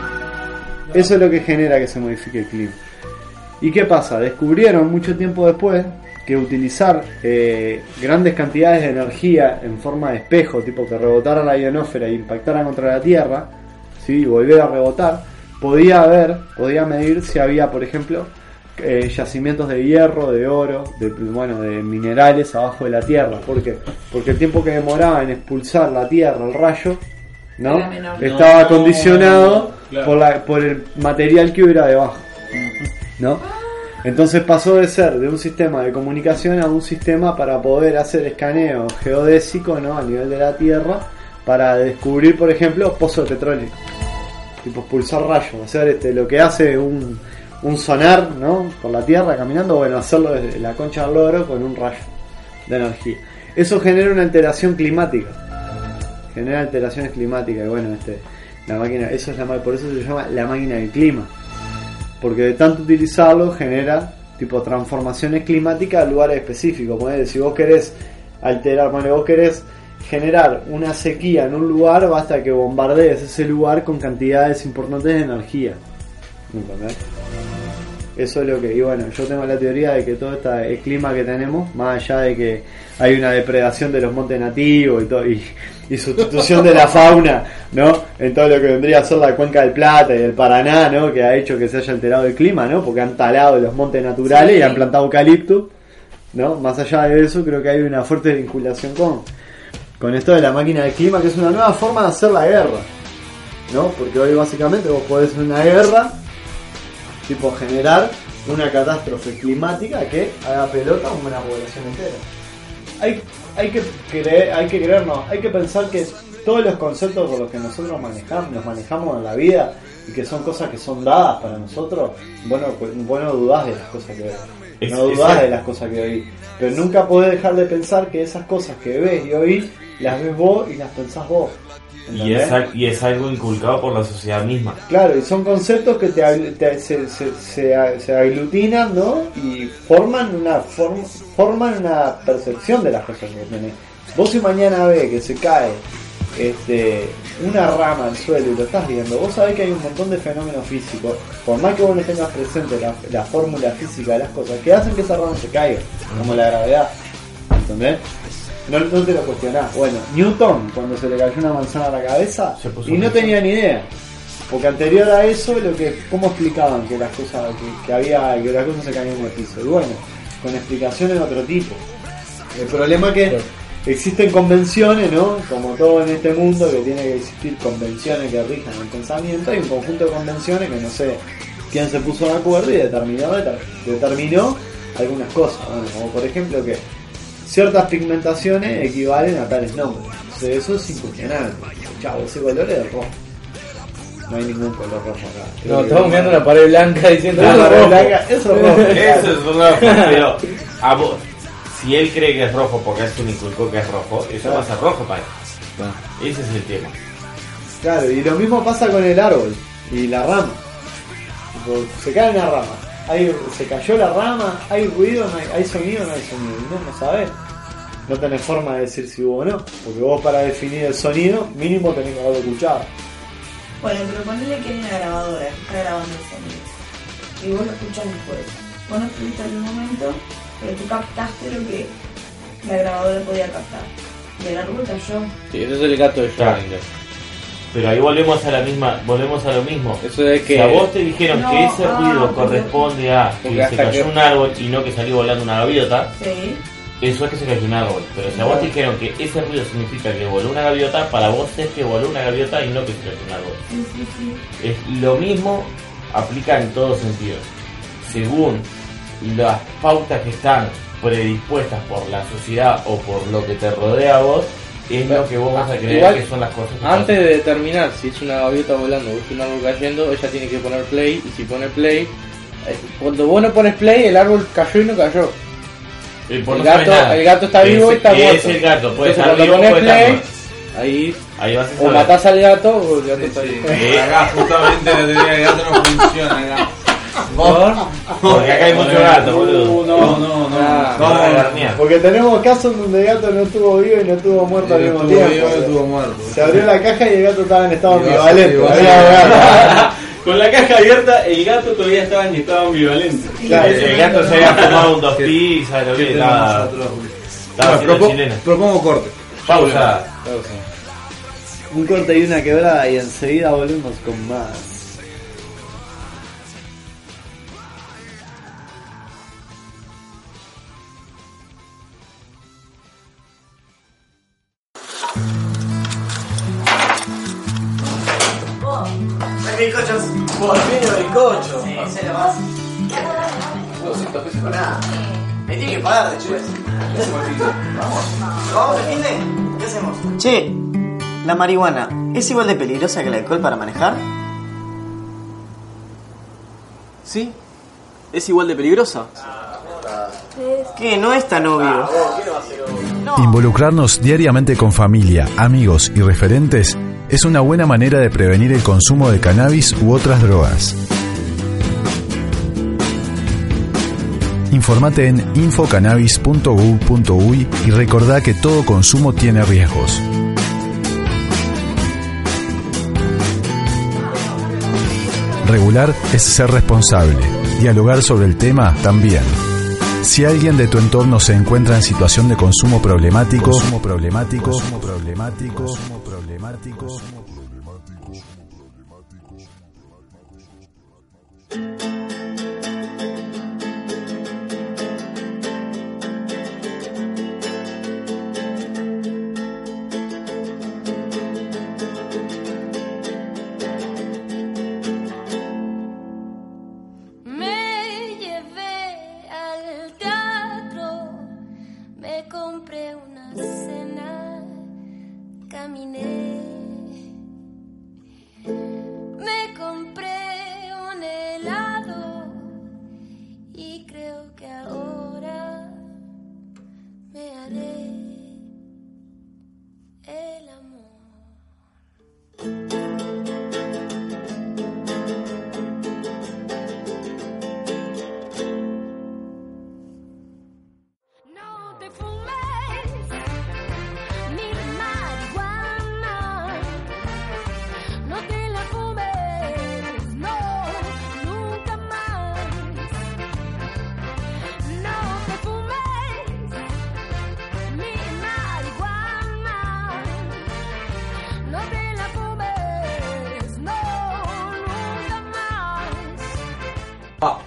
Eso es lo que genera que se modifique el clima. ¿Y qué pasa? Descubrieron mucho tiempo después que utilizar grandes cantidades de energía en forma de espejo, tipo que rebotara la ionosfera e impactara contra la Tierra, ¿sí? Y volviera a rebotar, podía medir si había, por ejemplo, yacimientos de hierro, de oro, de minerales abajo de la Tierra. ¿Por qué? Porque el tiempo que demoraba en expulsar la Tierra el rayo, ¿no? Era menor. Estaba condicionado claro. por el material que hubiera debajo, ¿no? Entonces pasó de ser de un sistema de comunicación a un sistema para poder hacer escaneo geodésico, ¿no? A nivel de la Tierra, para descubrir, por ejemplo, pozos de petróleo, tipo expulsar rayos, hacer lo que hace un sonar, ¿no? Por la Tierra caminando, bueno, hacerlo desde la concha del loro con un rayo de energía. Eso genera una alteración climática, genera alteraciones climáticas, y bueno, la máquina, eso es por eso se llama la máquina del clima, porque de tanto utilizarlo genera tipo transformaciones climáticas a lugares específicos. Ponele, si vos querés vos querés generar una sequía en un lugar, basta que bombardees ese lugar con cantidades importantes de energía. ¿Entendés? Eso es lo que... Y bueno, yo tengo la teoría de que todo el clima que tenemos, más allá de que hay una depredación de los montes nativos y sustitución de la fauna, ¿no? En todo lo que vendría a ser la cuenca del Plata y del Paraná, ¿no? Que ha hecho que se haya alterado el clima, ¿no? Porque han talado los montes naturales y han plantado eucalipto, ¿no? Más allá de eso, creo que hay una fuerte vinculación con esto de la máquina del clima, que es una nueva forma de hacer la guerra, ¿no? Porque hoy básicamente vos podés hacer una guerra, tipo generar una catástrofe climática que haga pelota a una población entera. Hay que pensar que todos los conceptos con los que nosotros nos manejamos en la vida y que son cosas que son dadas para nosotros, bueno dudás de las cosas que ves, no dudás de las cosas que oís, pero nunca podés dejar de pensar que esas cosas que ves y oís las ves vos y las pensás vos. Y es algo inculcado por la sociedad misma. Claro, y son conceptos que se aglutinan, ¿no? Y forman una percepción de las cosas que tenés. Vos si mañana ves que se cae una rama al suelo y lo estás viendo, vos sabés que hay un montón de fenómenos físicos, por más que vos no tengas presente la fórmula física de las cosas, que hacen que esa rama se caiga, como la gravedad, ¿entendés? No te lo cuestionás. Bueno, Newton, cuando se le cayó una manzana a la cabeza, y no tenía ni idea, porque anterior a eso, ¿cómo explicaban que las cosas que las cosas se caían en el piso? Y bueno, con explicaciones de otro tipo. El problema es que existen convenciones, ¿no? Como todo en este mundo, que tiene que existir convenciones que rijan el pensamiento. Hay un conjunto de convenciones que no sé quién se puso de acuerdo y determinó algunas cosas. Bueno, como por ejemplo que ciertas pigmentaciones equivalen a tales nombres. Entonces eso es incuestionable. Chavo, ese color es rojo. No hay ningún color rojo acá. No, estamos mirando la pared blanca diciendo La eso es pared rojo. blanca, eso es rojo. Eso es rojo, pero a vos, si él cree que es rojo porque es un inculcó que es rojo, eso va a ser rojo para él. Ese es el tema. Claro, y lo mismo pasa con el árbol y la rama. Tipo, se cae una rama, se cayó la rama, hay ruido, hay sonido, no hay sonido. Y no sabés. No tenés forma de decir si hubo o no. Porque vos para definir el sonido, mínimo tenés que haberlo escuchado. Bueno, pero ponele que hay una grabadora que está grabando el sonido. Y vos lo escuchás después. Vos no estuviste en el momento, pero tú captaste lo que la grabadora podía captar. Y el árbol cayó. Sí, ese es el gato de Schrödinger. Pero ahí volvemos a lo mismo. Eso de que si a vos te dijeron No, que ese ruido porque- corresponde a que porque se hasta cayó que- un árbol y no que salió volando una gaviota, Sí. eso es que se cayó un árbol. Pero si a vos te dijeron que ese ruido significa que voló una gaviota, para vos es que voló una gaviota y no que se cayó un árbol. Sí. Es lo mismo, aplica en todos sentidos. Según las pautas que están predispuestas por la sociedad o por lo que te rodea a vos, es lo que vos vas a creer igual, que son las cosas que antes de determinar si es una gaviota volando o es un árbol cayendo, ella tiene que poner play, y si pone play, cuando vos no pones play, el árbol cayó y no cayó. pasan. El gato está vivo y está muerto. Es el gato, puede Entonces, estar cuando vivo, pones puede estar play, muerto. Ahí vas a o saber. matás al gato o el gato está Sí, vivo. sí. Acá justamente la teoría del gato no funciona acá. Porque acá hay mucho gato, boludo. No. Vamos a garnear. Porque tenemos casos donde el gato no estuvo vivo y no estuvo muerto al mismo Estuvo tiempo. vivo y estuvo muerto. Se abrió la caja y el gato estaba en estado Y va- ambivalente. y va- Había gato. Con la caja abierta, el gato todavía estaba en estado ambivalente. Claro. El gato se había tomado un 2pi, ¿sabes lo que ¿Qué estaba? tenemos nosotros? Estaba haciendo chilena. Propongo corte. Pausa. Un corte y una quebrada y enseguida volvemos con más. Bizcochos. Por fin los bizcochos. Sí, se lo vas. 200 pesos con nada. Me tiene que pagar después. ¿Qué hacemos el fin de? ¿Vamos el fin de? ¿Qué hacemos? Che, la marihuana, ¿es igual de peligrosa que el alcohol para manejar? Sí, es igual de peligrosa. ¿Qué? No es tan obvio. Involucrarnos diariamente con familia, amigos y referentes es una buena manera de prevenir el consumo de cannabis u otras drogas. Informate en infocannabis.gov.uy y recordá que todo consumo tiene riesgos. Regular es ser responsable. Dialogar sobre el tema también. Si alguien de tu entorno se encuentra en situación de consumo problemático, Me llevé al teatro, me compré una cena, caminé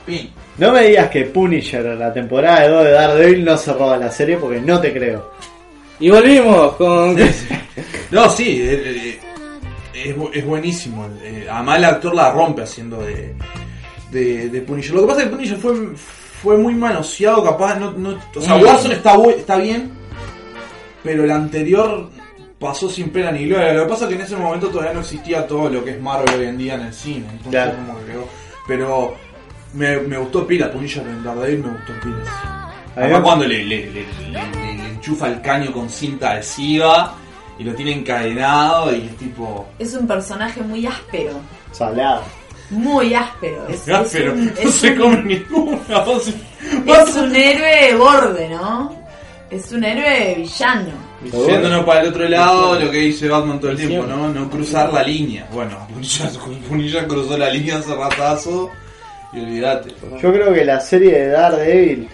Fin. No me digas que Punisher en la temporada 2 de Daredevil no se roba la serie porque no te creo. Y volvimos con... No, sí, es buenísimo. Además el actor la rompe haciendo de Punisher. Lo que pasa es que Punisher fue muy manoseado, capaz. O sea, Watson está bien, pero el anterior pasó sin pena ni gloria. Lo que pasa es que en ese momento todavía no existía todo lo que es Marvel hoy en día en el cine. Entonces, claro, como que quedó. Pero me gustó pila, Punisher en Daredevil me gustó pila. Además cuando le enchufa el caño con cinta adhesiva y lo tiene encadenado y es tipo... Es un personaje muy áspero. Salado. Muy áspero. Áspero, no se come ninguna. Es un héroe borde, ¿no? Es un héroe villano. Yéndonos para el otro lado, lo que dice Batman todo el tiempo, ¿no? No cruzar la línea. Bueno, Punilla cruzó la línea hace ratazo y olvídate. Yo creo que la serie de Daredevil,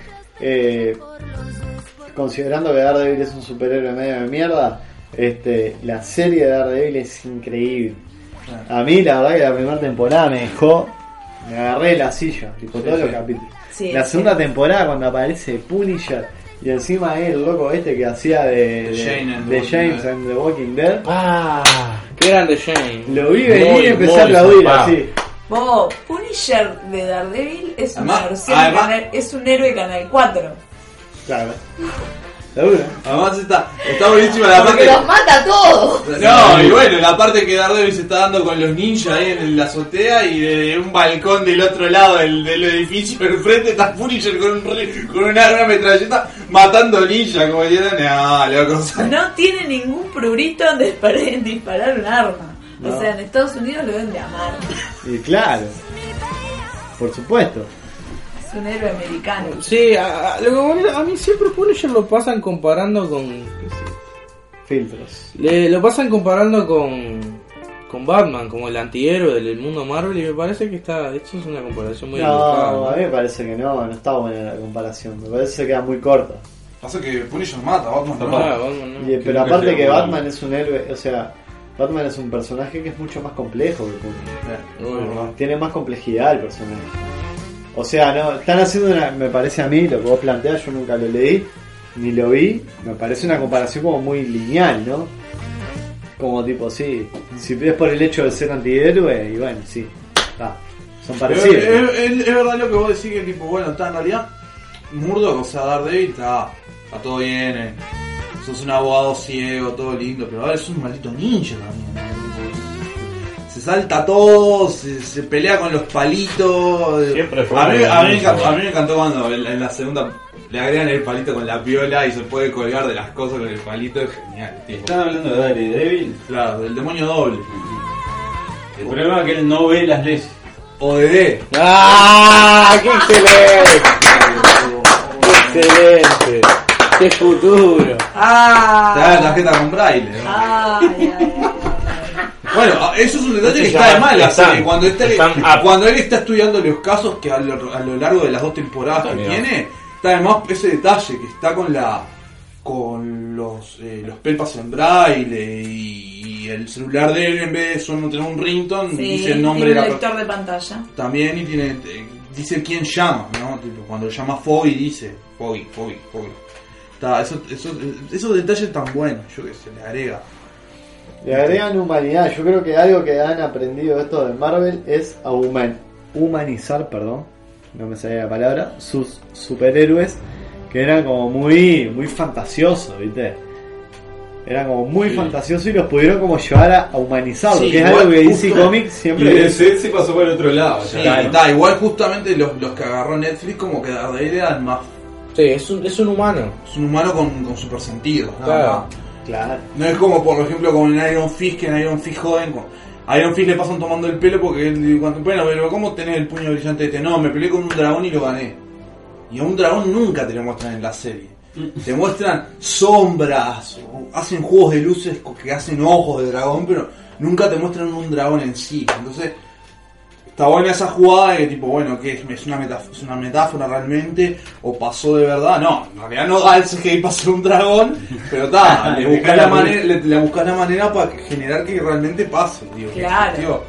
considerando que Daredevil es un superhéroe medio de mierda, la serie de Daredevil es increíble. A mí la verdad que la primera temporada me agarré la silla, tipo todos los capítulos. Sí, la segunda temporada cuando aparece Punisher y encima el loco que hacía de James en The Walking Dead. Qué grande Shane. Lo vi venir y empecé a aplaudir así. Punisher de Daredevil es una Además- versión además- es un héroe de Canal 4. Claro. Seguro. Además está buenísima la Porque parte... los mata a todos. No, y bueno, la parte que Daredevil se está dando con los ninjas ahí en la azotea y de un balcón del otro lado del edificio enfrente está Punisher con una metralleta matando ninjas, como diciendo, no, loco. No tiene ningún prurito en disparar un arma. No. O sea, en Estados Unidos lo deben de amar. Y claro. Por supuesto. Es un héroe americano. Sí, a mí siempre Punisher lo pasan comparando con... Filtros. Lo pasan comparando con Batman, como el antihéroe del mundo Marvel, y me parece que esto es una comparación muy No, equivocada. a mí me parece que no está buena la comparación. Me parece que queda muy corta. Pasa que Punisher mata, Batman no. Batman no. Pero aparte que Batman es un héroe, o sea, Batman es un personaje que es mucho más complejo que Punisher. Tiene más complejidad el personaje. O sea, no están haciendo me parece a mí, lo que vos planteás, yo nunca lo leí, ni lo vi, me parece una comparación como muy lineal, ¿no? Como tipo, sí, si es por el hecho de ser antihéroe, y bueno, sí, son parecidos. Es verdad lo que vos decís, que tipo, bueno, está en realidad Murdock, o sea, Daredevil está todo bien, sos un abogado ciego, todo lindo, pero ahora es un maldito ninja también, ¿no? Se salta todo, se pelea con los palitos. Siempre fue a mí un me encantó cuando en la segunda le agregan el palito con la piola y se puede colgar de las cosas con el palito, es genial, tipo. ¿Están hablando de Daredevil? Claro, del demonio doble. El problema es que él no ve las leyes. ODD. ¡Ah! ¡Qué excelente! ¡Qué excelente! ¡Qué futuro! Te da la tarjeta con braille, ¿no? Ay. Bueno, eso es un detalle que está de mal la serie. Cuando él está estudiando los casos que a lo largo de las 2 temporadas que tiene, está de más ese detalle que está con los pelpas en braille y el celular de él, en vez de solo tener un ringtone, dice el nombre de tiene la un lector de pantalla. también, y dice quién llama, ¿no? Tipo, cuando llama Foggy dice Foggy. Esos detalles están buenos, yo que sé, le agrega. Le agregan humanidad. Yo creo que algo que han aprendido esto de Marvel es a humanizar, no me salía la palabra, sus superhéroes que eran como muy fantasiosos, ¿viste? Eran como muy fantasiosos y los pudieron como llevar a humanizarlo, Sí, que es igual algo que justo- DC Comics Y siempre DC se pasó por el otro lado. Sí, ya. está, igual justamente los que agarró Netflix como que Daredevil eran más... Sí, es un humano. Es un humano con super sentido. Claro. Claro. No es como, por ejemplo, como en Iron Fist, que en Iron Fist joden. A Iron Fist le pasan tomando el pelo porque él, bueno, pero ¿cómo tenés el puño brillante este? No, me peleé con un dragón y lo gané. Y a un dragón nunca te lo muestran en la serie. Te muestran sombras, hacen juegos de luces que hacen ojos de dragón, pero nunca te muestran un dragón en sí. Entonces, está buena esa jugada de que tipo, bueno, que es una metáfora realmente, o pasó de verdad. No, en realidad no da el CGI para ser un dragón, pero está, le buscás la manera para generar que realmente pase, digo. Claro. Digo,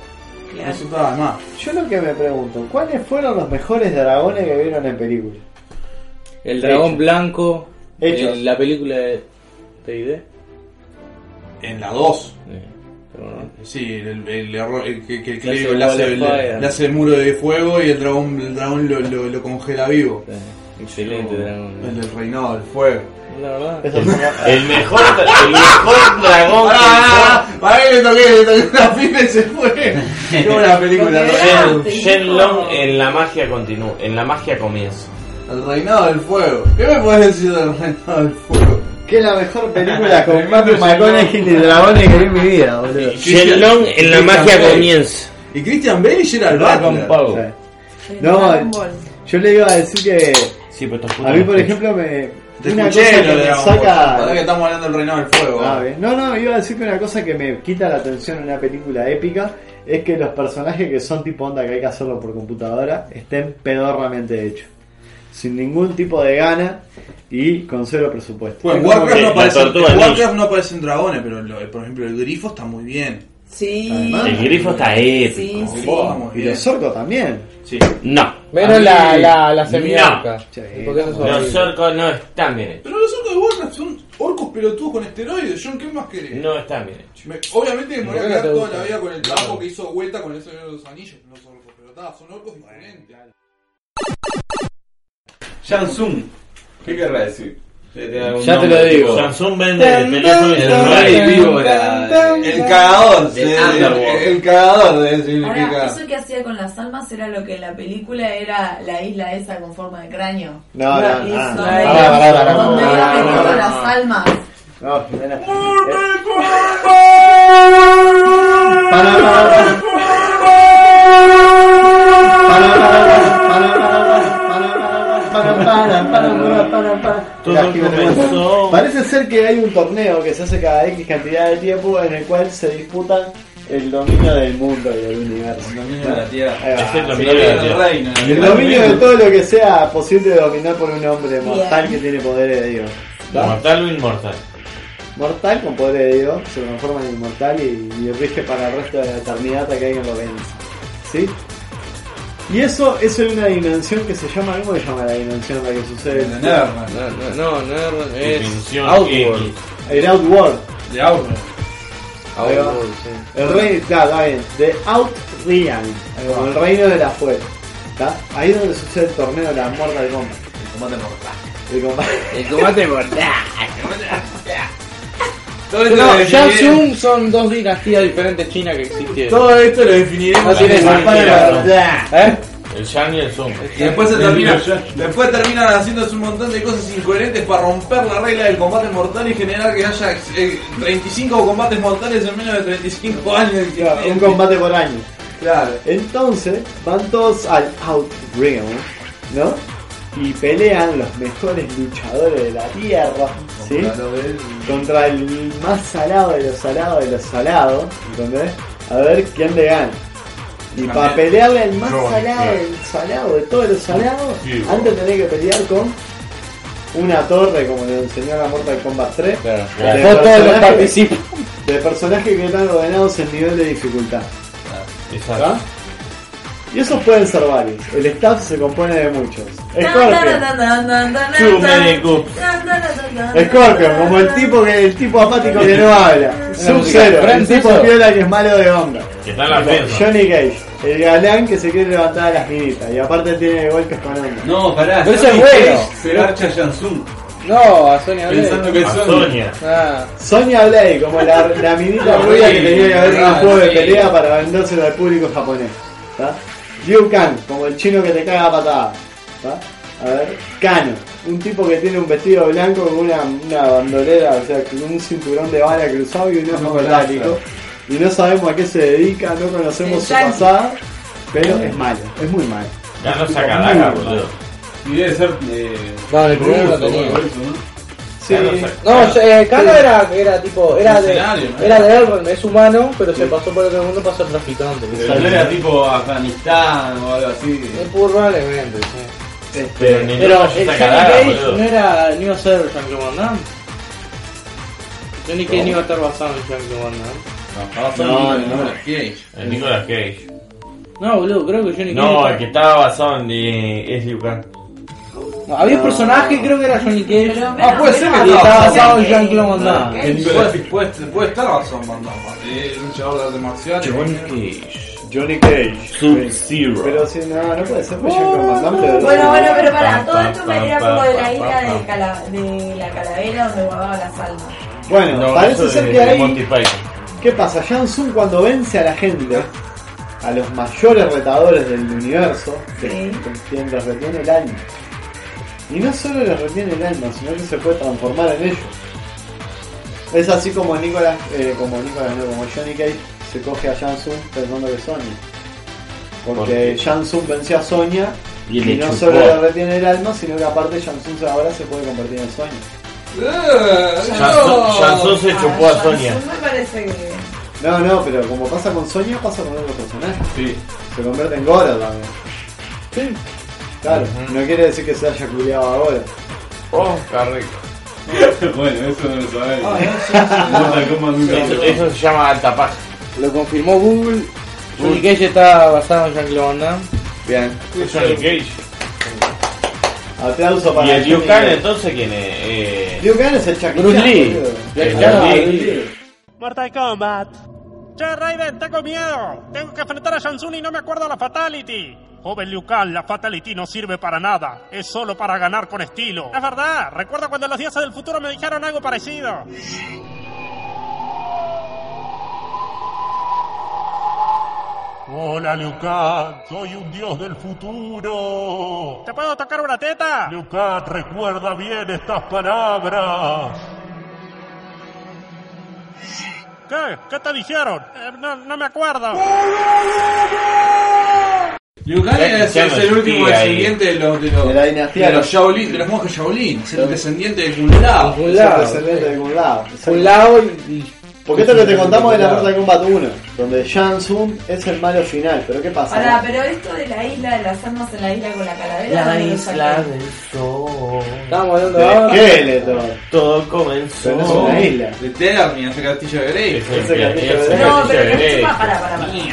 No se estaba más. Yo lo que me pregunto, ¿cuáles fueron los mejores dragones que vieron en película? El dragón blanco. Hechos. En la película de TID. En la 2. Pero no. Sí, el error, que el hace clérigo el le hace, wall of fire. le hace el muro de fuego y el dragón lo congela vivo. Excelente dragón. El del reinado del fuego. La verdad. Eso fue- El mejor dragón Para ahí le toqué una pipa y se fue. Qué buena película. que Shenlong en la magia continúa, en la magia comienza. El reinado del fuego. ¿Qué me puedes decir del reinado del fuego? Que es la mejor película con Matthew McConaughey y dragones que vi en mi vida, boludo. Shenlong en la magia Bale. comienza. Y Christian Bale y Gerald Butler. Power. Sí. No, yo le iba a decir que Sí, pero estos a mí, por ejemplo, me. Te Una escuché cosa lo que de me Dragon Ball. saca. Ahora que estamos hablando del reinado del fuego. Ah, bien. No, iba a decir que una cosa que me quita la atención en una película épica es que los personajes que son tipo onda que hay que hacerlo por computadora estén pedorramente hechos. Sin ningún tipo de gana y con cero presupuesto. Bueno, en Es como Warcraft, que- no aparecen, tortuga en ninja. Warcraft no aparecen dragones, pero por ejemplo el grifo está muy bien. Sí. Además, El grifo está épico. Sí, sí. Vamos, Y bien. los orcos también. Sí. No. Menos A mí- la semiorca. Sí. Porque eso es Los horrible. orcos no están bien hechos. Pero los orcos de Warcraft son orcos pelotudos con esteroides. John, ¿qué más querés? No están bien hechos. Obviamente me voy a ¿Por qué no quedar te toda gusta? la vida con el trabajo que hizo vuelta con el Señor de los Anillos, los orcos, pero son orcos diferentes. Shansung. ¿Qué querrá decir? Ya te lo digo. Samsung vende teléfonos El celulares. rey víbora, el cagador, del Underworld. el cagador Ahora, significa. eso que hacía con las almas era lo que en la película era la isla esa con forma de cráneo. No, no, Y no, donde no, iban- no, donde no, iban no, metiendo no, las no. almas. No, Jimena. Todo comenzó. Parece ser que hay un torneo que se hace cada X cantidad de tiempo en el cual se disputan el dominio del mundo y del universo. El dominio de la tierra. Ahí va. Es el Sí. dominio de la El tierra. reino. El dominio de todo lo que sea posible de dominar por un hombre mortal que tiene poderes de Dios. ¿Va? Mortal o inmortal. Mortal con poderes de Dios, se transforma en inmortal y rige para el resto de la eternidad hasta que alguien lo vence. ¿Sí? Y eso es en una dimensión que se llama, ¿cómo se llama la dimensión en la que sucede? El Nerman. No, es Dimensión Outworld. X. El Outworld. De Outworld. Ahí va. Outworld, sí. El reino, claro, está bien. The Outrealm, como el reino de la afuera. ¿Está? Ahí es donde sucede el torneo de la Mortal Kombat. El combate mortal. El combate. El combate mortal. Todo esto, No, lo definiremos- Shansung son dos dinastías diferentes chinas que existieron. todo esto lo definiremos No tiene en sentido. cualquiera. ¿Eh? El Yang y el Zoom. Y después después terminan haciéndose un montón de cosas incoherentes para romper la regla del combate mortal y generar que haya 35 combates mortales en menos de 35 años. Claro, un combate por año. Claro. Entonces van todos al Outrealm, ¿no? Y pelean los mejores luchadores de la tierra, ¿sí? Contra el más salado de los salados de los salados, ¿entendés? A ver quién le gana. Y para pelearle al más salado del salado de todos los salados, antes tenés que pelear con una torre, como le enseñó la Mortal Kombat 3, Claro. de No todos los personajes- participan. de personajes que están ordenados en nivel de dificultad. Exacto. ¿Tá? Y esos pueden ser varios. El staff se compone de muchos. Scorpion, como el tipo apático que no habla. Sub-Zero, el tipo piola que es malo de onda. Que está en la prensa. Johnny Cage, el galán que se quiere levantar a las minitas. Y aparte tiene golpes con onda. No, pará. Pero eso es Johnny bueno. Cage Se garcha a Shansung. No, a Sonya Pensando Blade. que A son. Sonia. Ah, Sonya Blade, como la minita rubia que tenía que haber en un juego de sí. pelea para vendérselo al público japonés. ¿Tá? Liu Kang, como el chino que te caga a patadas. ¿Tá? A ver, Kano, un tipo que tiene un vestido blanco con una bandolera, o sea, con un cinturón de bala cruzado y un ojo metálico. Y no sabemos a qué se dedica, no conocemos su pasada, pero es malo, es muy malo. Ya no saca Muy la cara, malo. boludo. Y debe ser. No, el primero lo ruso, tenía. o eso, ¿no? Sí, Ya no saca. No, Kano era tipo, era de Mercenario, ¿no? Elrond, es humano, pero se pasó por otro mundo para ser traficante. Pero no era tipo Afganistán o algo así. Probablemente, sí. Pero ni Pero no el Johnny saca la cara, Cage boludo. no iba a ser Jean-Claude Van Damme. Johnny Cage no iba a estar basado en Jean-Claude Van Damme. Estaba en Nicolas Cage. El Nicolas Cage. No, boludo, creo que Johnny Cage. No, el que estaba basado en es Liu Kang. No, había un personaje, creo que era Johnny Cage. Pero puede ser que Y estaba basado en Jean-Claude Van Damme. Puede estar basado en Van Damme. El luchador de artes marciales. Johnny Cage. Sub-Zero. Pero si no puede ser pues Jean-Claude Van Damme. Bueno, pero para todo esto me era como de la isla de la calavera donde guardaba las almas. Bueno, No, parece eso ser de que Monty ahí. Python. ¿Qué pasa? Shang Tsung cuando vence a la gente, a los mayores retadores del universo, quien les retiene el alma. Y no solo les retiene el alma, sino que se puede transformar en ellos. Es así como Nicolas, como Johnny Cage se coge a Shang Tsung pensando que es Sonya. Porque Shang Tsung venció a Sonya Y y le no chupó. solo le retiene el alma, sino que aparte Shang Tsung ahora se puede convertir en Sonya. Jansson se chupó a Sonya. Me parece que... No, pero como pasa con Sonya, pasa con otros personajes. Sí. Se convierte en Goro también. Sí. Claro, no quiere decir que se haya culiado a Goro. Oh, qué rico. Bueno, eso no lo sabemos. Mortal Kombat nunca lo Eso se llama alta paja. Lo confirmó Google. Johnny Cage está basado en Jean-Claude Van Damme. Bien. Es Johnny Cage. Aplauso para ¿Y el Liu Johnny Kang Cage. entonces quién es? Liu Kang es el Chucky Bruce Chan, Lee. boludo. Jackie Es Chan, Bruce Bruce Lee. Lee. Mortal Kombat. Che, Raiden, tengo miedo. Tengo que enfrentar a Shang Tsung y no me acuerdo la Fatality. Joven Liu Kang, la Fatality no sirve para nada. Es solo para ganar con estilo. Es verdad. Recuerdo cuando los dioses del futuro me dijeron algo parecido. Hola, Liu Kang. Soy un dios del futuro. ¿Te puedo tocar una teta? Liu Kang, recuerda bien estas palabras. ¿Qué? ¿Qué te dijeron? No me acuerdo. Liu Kang es el último descendiente de la dinastía de los Shaolin, de los monjes Shaolin. Es el descendiente de Kung Lao. Es el descendiente de Kung Lao. Un lado y Porque esto que te contamos de la Mortal Kombat 1, donde Shang Tsung es el malo final, pero ¿qué pasa? Pará, pero esto de la isla, de las armas en la isla con la calavera... La ¿dónde lo isla sacaron? del sol. estamos hablando ¿De ahora. qué, Leto? Todo comenzó. Pero no es una isla. De Terni, ese castillo de Grey. Ese castillo de No, pero Grey. no chupa, pará.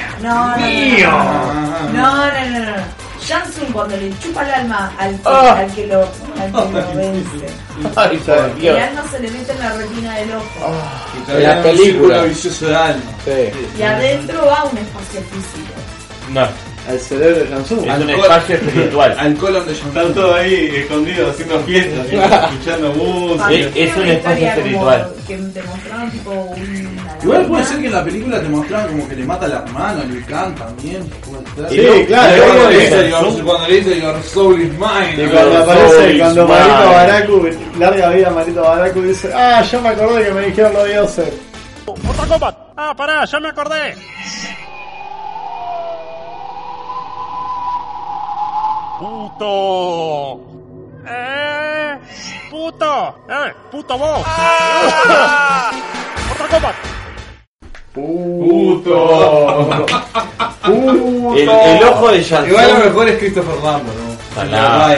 No. Shang Tsung cuando le chupa el alma al que lo vence. Ay, por El Dios. alma se le mete en la retina del ojo. En la película. Un vicioso de alma. Sí. Y adentro va un espacio físico. No, Al cerebro de Shang Tsung. es un espacio espiritual. Al colon de John. Están todos ahí escondidos haciendo fiestas, escuchando música. Es un espacio espiritual. Que te mostraron tipo una... Igual puede ser que en la película te mostraron como que le mata la hermana, Liu Kang también. Puede ser. Sí, claro. Cuando le dice Your soul is mine. Y cuando Soul aparece, is cuando mine. Marito Baracu, larga vida Marito Baracu, dice, ya me acordé que me dijeron los dioses. Mortal Kombat. Pará, ya me acordé. Puto. Puto vos. Mortal Kombat. Puto. El ojo de Jansson. Igual lo mejor es Christopher Lambert, ¿no? Salado.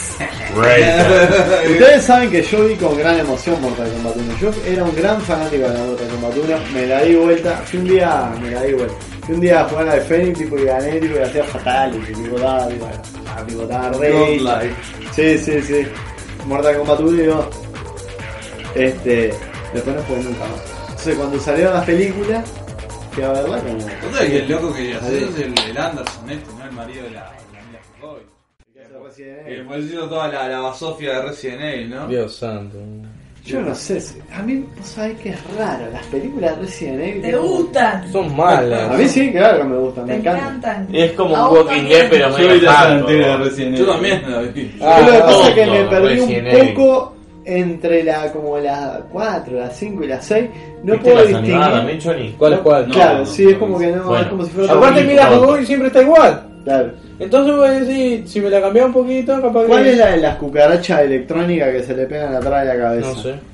Ustedes saben que yo vi con gran emoción Mortal Kombat 1. Yo era un gran fanático de la Mortal Kombat 1. Me la di vuelta. Fui un día a jugar a la de Fenix, tipo, y gané, tipo, y hacía fatal. Y tipo, estaba re. Sí. Mortal Kombat 1 y yo. Después no jugué nunca más. Entonces, cuando salieron las películas, fui a verla como. ¿Otra que el loco que hace es el Anderson, ¿no? El marido de la Mila Jovovich. Que después hizo toda la basofia de Resident Evil, ¿no? Dios santo. Yo no sé, a mí, vos sabés que es raro, las películas de Resident Evil. ¿Te gustan? Son malas. A mí sí, claro que me gustan, me Te encantan. encantan. Es como A un vos Walking también. Dead, pero Yo vi medio la hardcore. entera de Resident Evil. Yo también me la vi. Lo que pasa es que me todo, perdí un Resident Evil. poco entre las 4, las 5 y las 6. No ¿Viste puedo las distinguir. animadas también, Johnny? ¿Cuál es cuál? Claro, No, sí, es como que no, bueno. es como si fuera otro Aparte, tipo. mira, Jovovich siempre está igual. Claro. Entonces voy a decir, si me la cambiaba un poquito, capaz ¿Cuál que... es la de las cucarachas electrónicas que se le pegan atrás de la cabeza? No sé.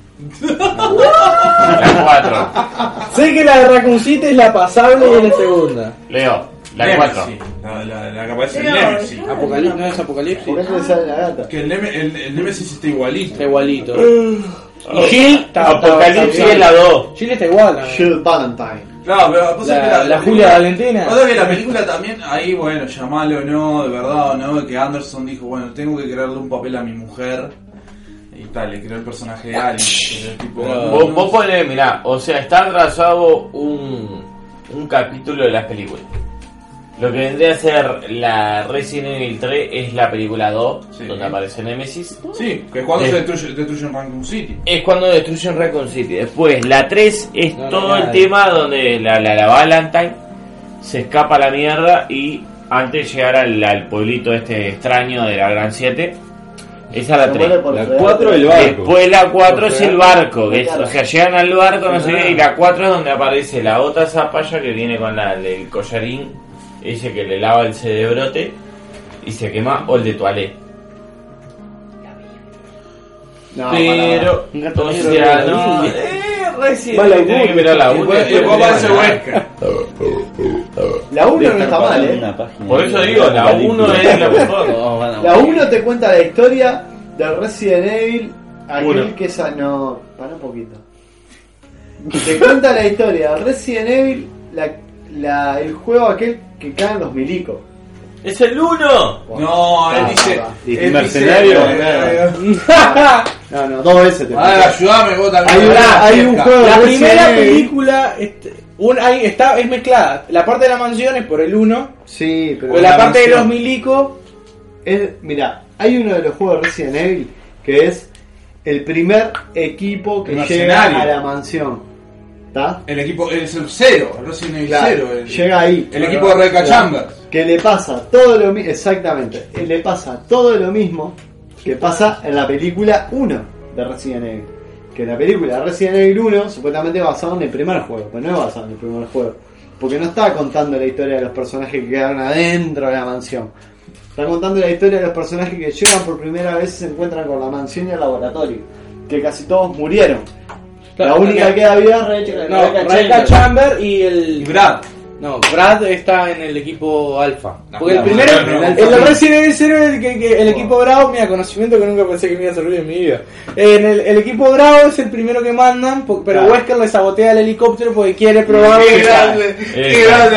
La 4. Sé que la de Raccoon City es la pasable y es la segunda. Leo, la 4. La que aparece en Pero, Nemesis. Apocalipsis, ¿no es Apocalipsis? ¿Por qué no le sale la gata? Que el Nemesis está igualito. Está igualito. Y Jill está Apocalipsis está es la 2. Jill está igual. ¿no? Jill Valentine. Claro, pero vos sabés que La película- Julia Valentina. Vos sabés que la película también, ahí bueno, llamalo o no, de verdad o no, que Anderson dijo, bueno, tengo que crearle un papel a mi mujer. Y tal, le creó el personaje de Alien. Que era tipo, Vos ponés, mirá, o sea, está trazado un capítulo de las películas. Lo que vendría a ser la Resident Evil 3 es la película 2, Sí. donde aparece Nemesis. Sí, que es cuando se destruyen Raccoon City. Es cuando destruyen Raccoon City. Después, la 3 es No, todo no, el no. tema donde la Valentine se escapa a la mierda y antes de llegar al pueblito este extraño de la Gran 7. Esa es la Se 3. muere por La fregar. 4 el barco. Después la 4 es el barco, que es, Claro. o sea, llegan al barco, no sé qué, y la 4 es donde aparece la otra zapalla que viene con el collarín, ese que le lava el cerebrote y se quema, o el de toilette. No, Pero, Un gato o negro sea, de no, la recién Mala tenés que mirar la 1. Y después aparece Wesker. La 1 no está mal, Por eso digo, la 1 es la mejor. La 1 te cuenta la historia del Resident Evil, aquel Uno. que esa no. Para un poquito. Te cuenta la historia del Resident Evil, el juego aquel que caen los milicos. ¡Es el 1! No, él dice. Dice él mercenario. No, 2 veces te Ah, cuenta. ayúdame vos también. Hay un juego La de primera Resident Evil. película es mezclada. La parte de la mansión es por el 1, Sí, pero pero la parte de los mansión. milicos. Mira, hay uno de los juegos de Resident Evil que es el primer equipo que El llega mercenario. a la mansión. ¿Está? El equipo es el 0, el Resident Evil Claro, 0. llega ahí. El equipo de Rebecca Claro. Chambers. Que le pasa todo lo mismo, exactamente, le pasa todo lo mismo que pasa en la película 1 de Resident Evil. Que la película Resident Evil 1 supuestamente basada en el primer juego, pero no es basada en el primer juego. Porque no está contando la historia de los personajes que quedaron adentro de la mansión. Está contando la historia de los personajes que llegan por primera vez y se encuentran con la mansión y el laboratorio. Que casi todos murieron. La única que queda viva es Rebecca Chamber y el. Y Brad. No, Brad está en el equipo Alpha. No, Porque el no, primero, no, no, el no. de Resident Evil 0 es el equipo Bravo, mira, conocimiento que nunca pensé que me iba a servir en mi vida. En el equipo Bravo es el primero que mandan, pero Claro. Wesker le sabotea el helicóptero porque quiere probar. Qué grande. Qué grande,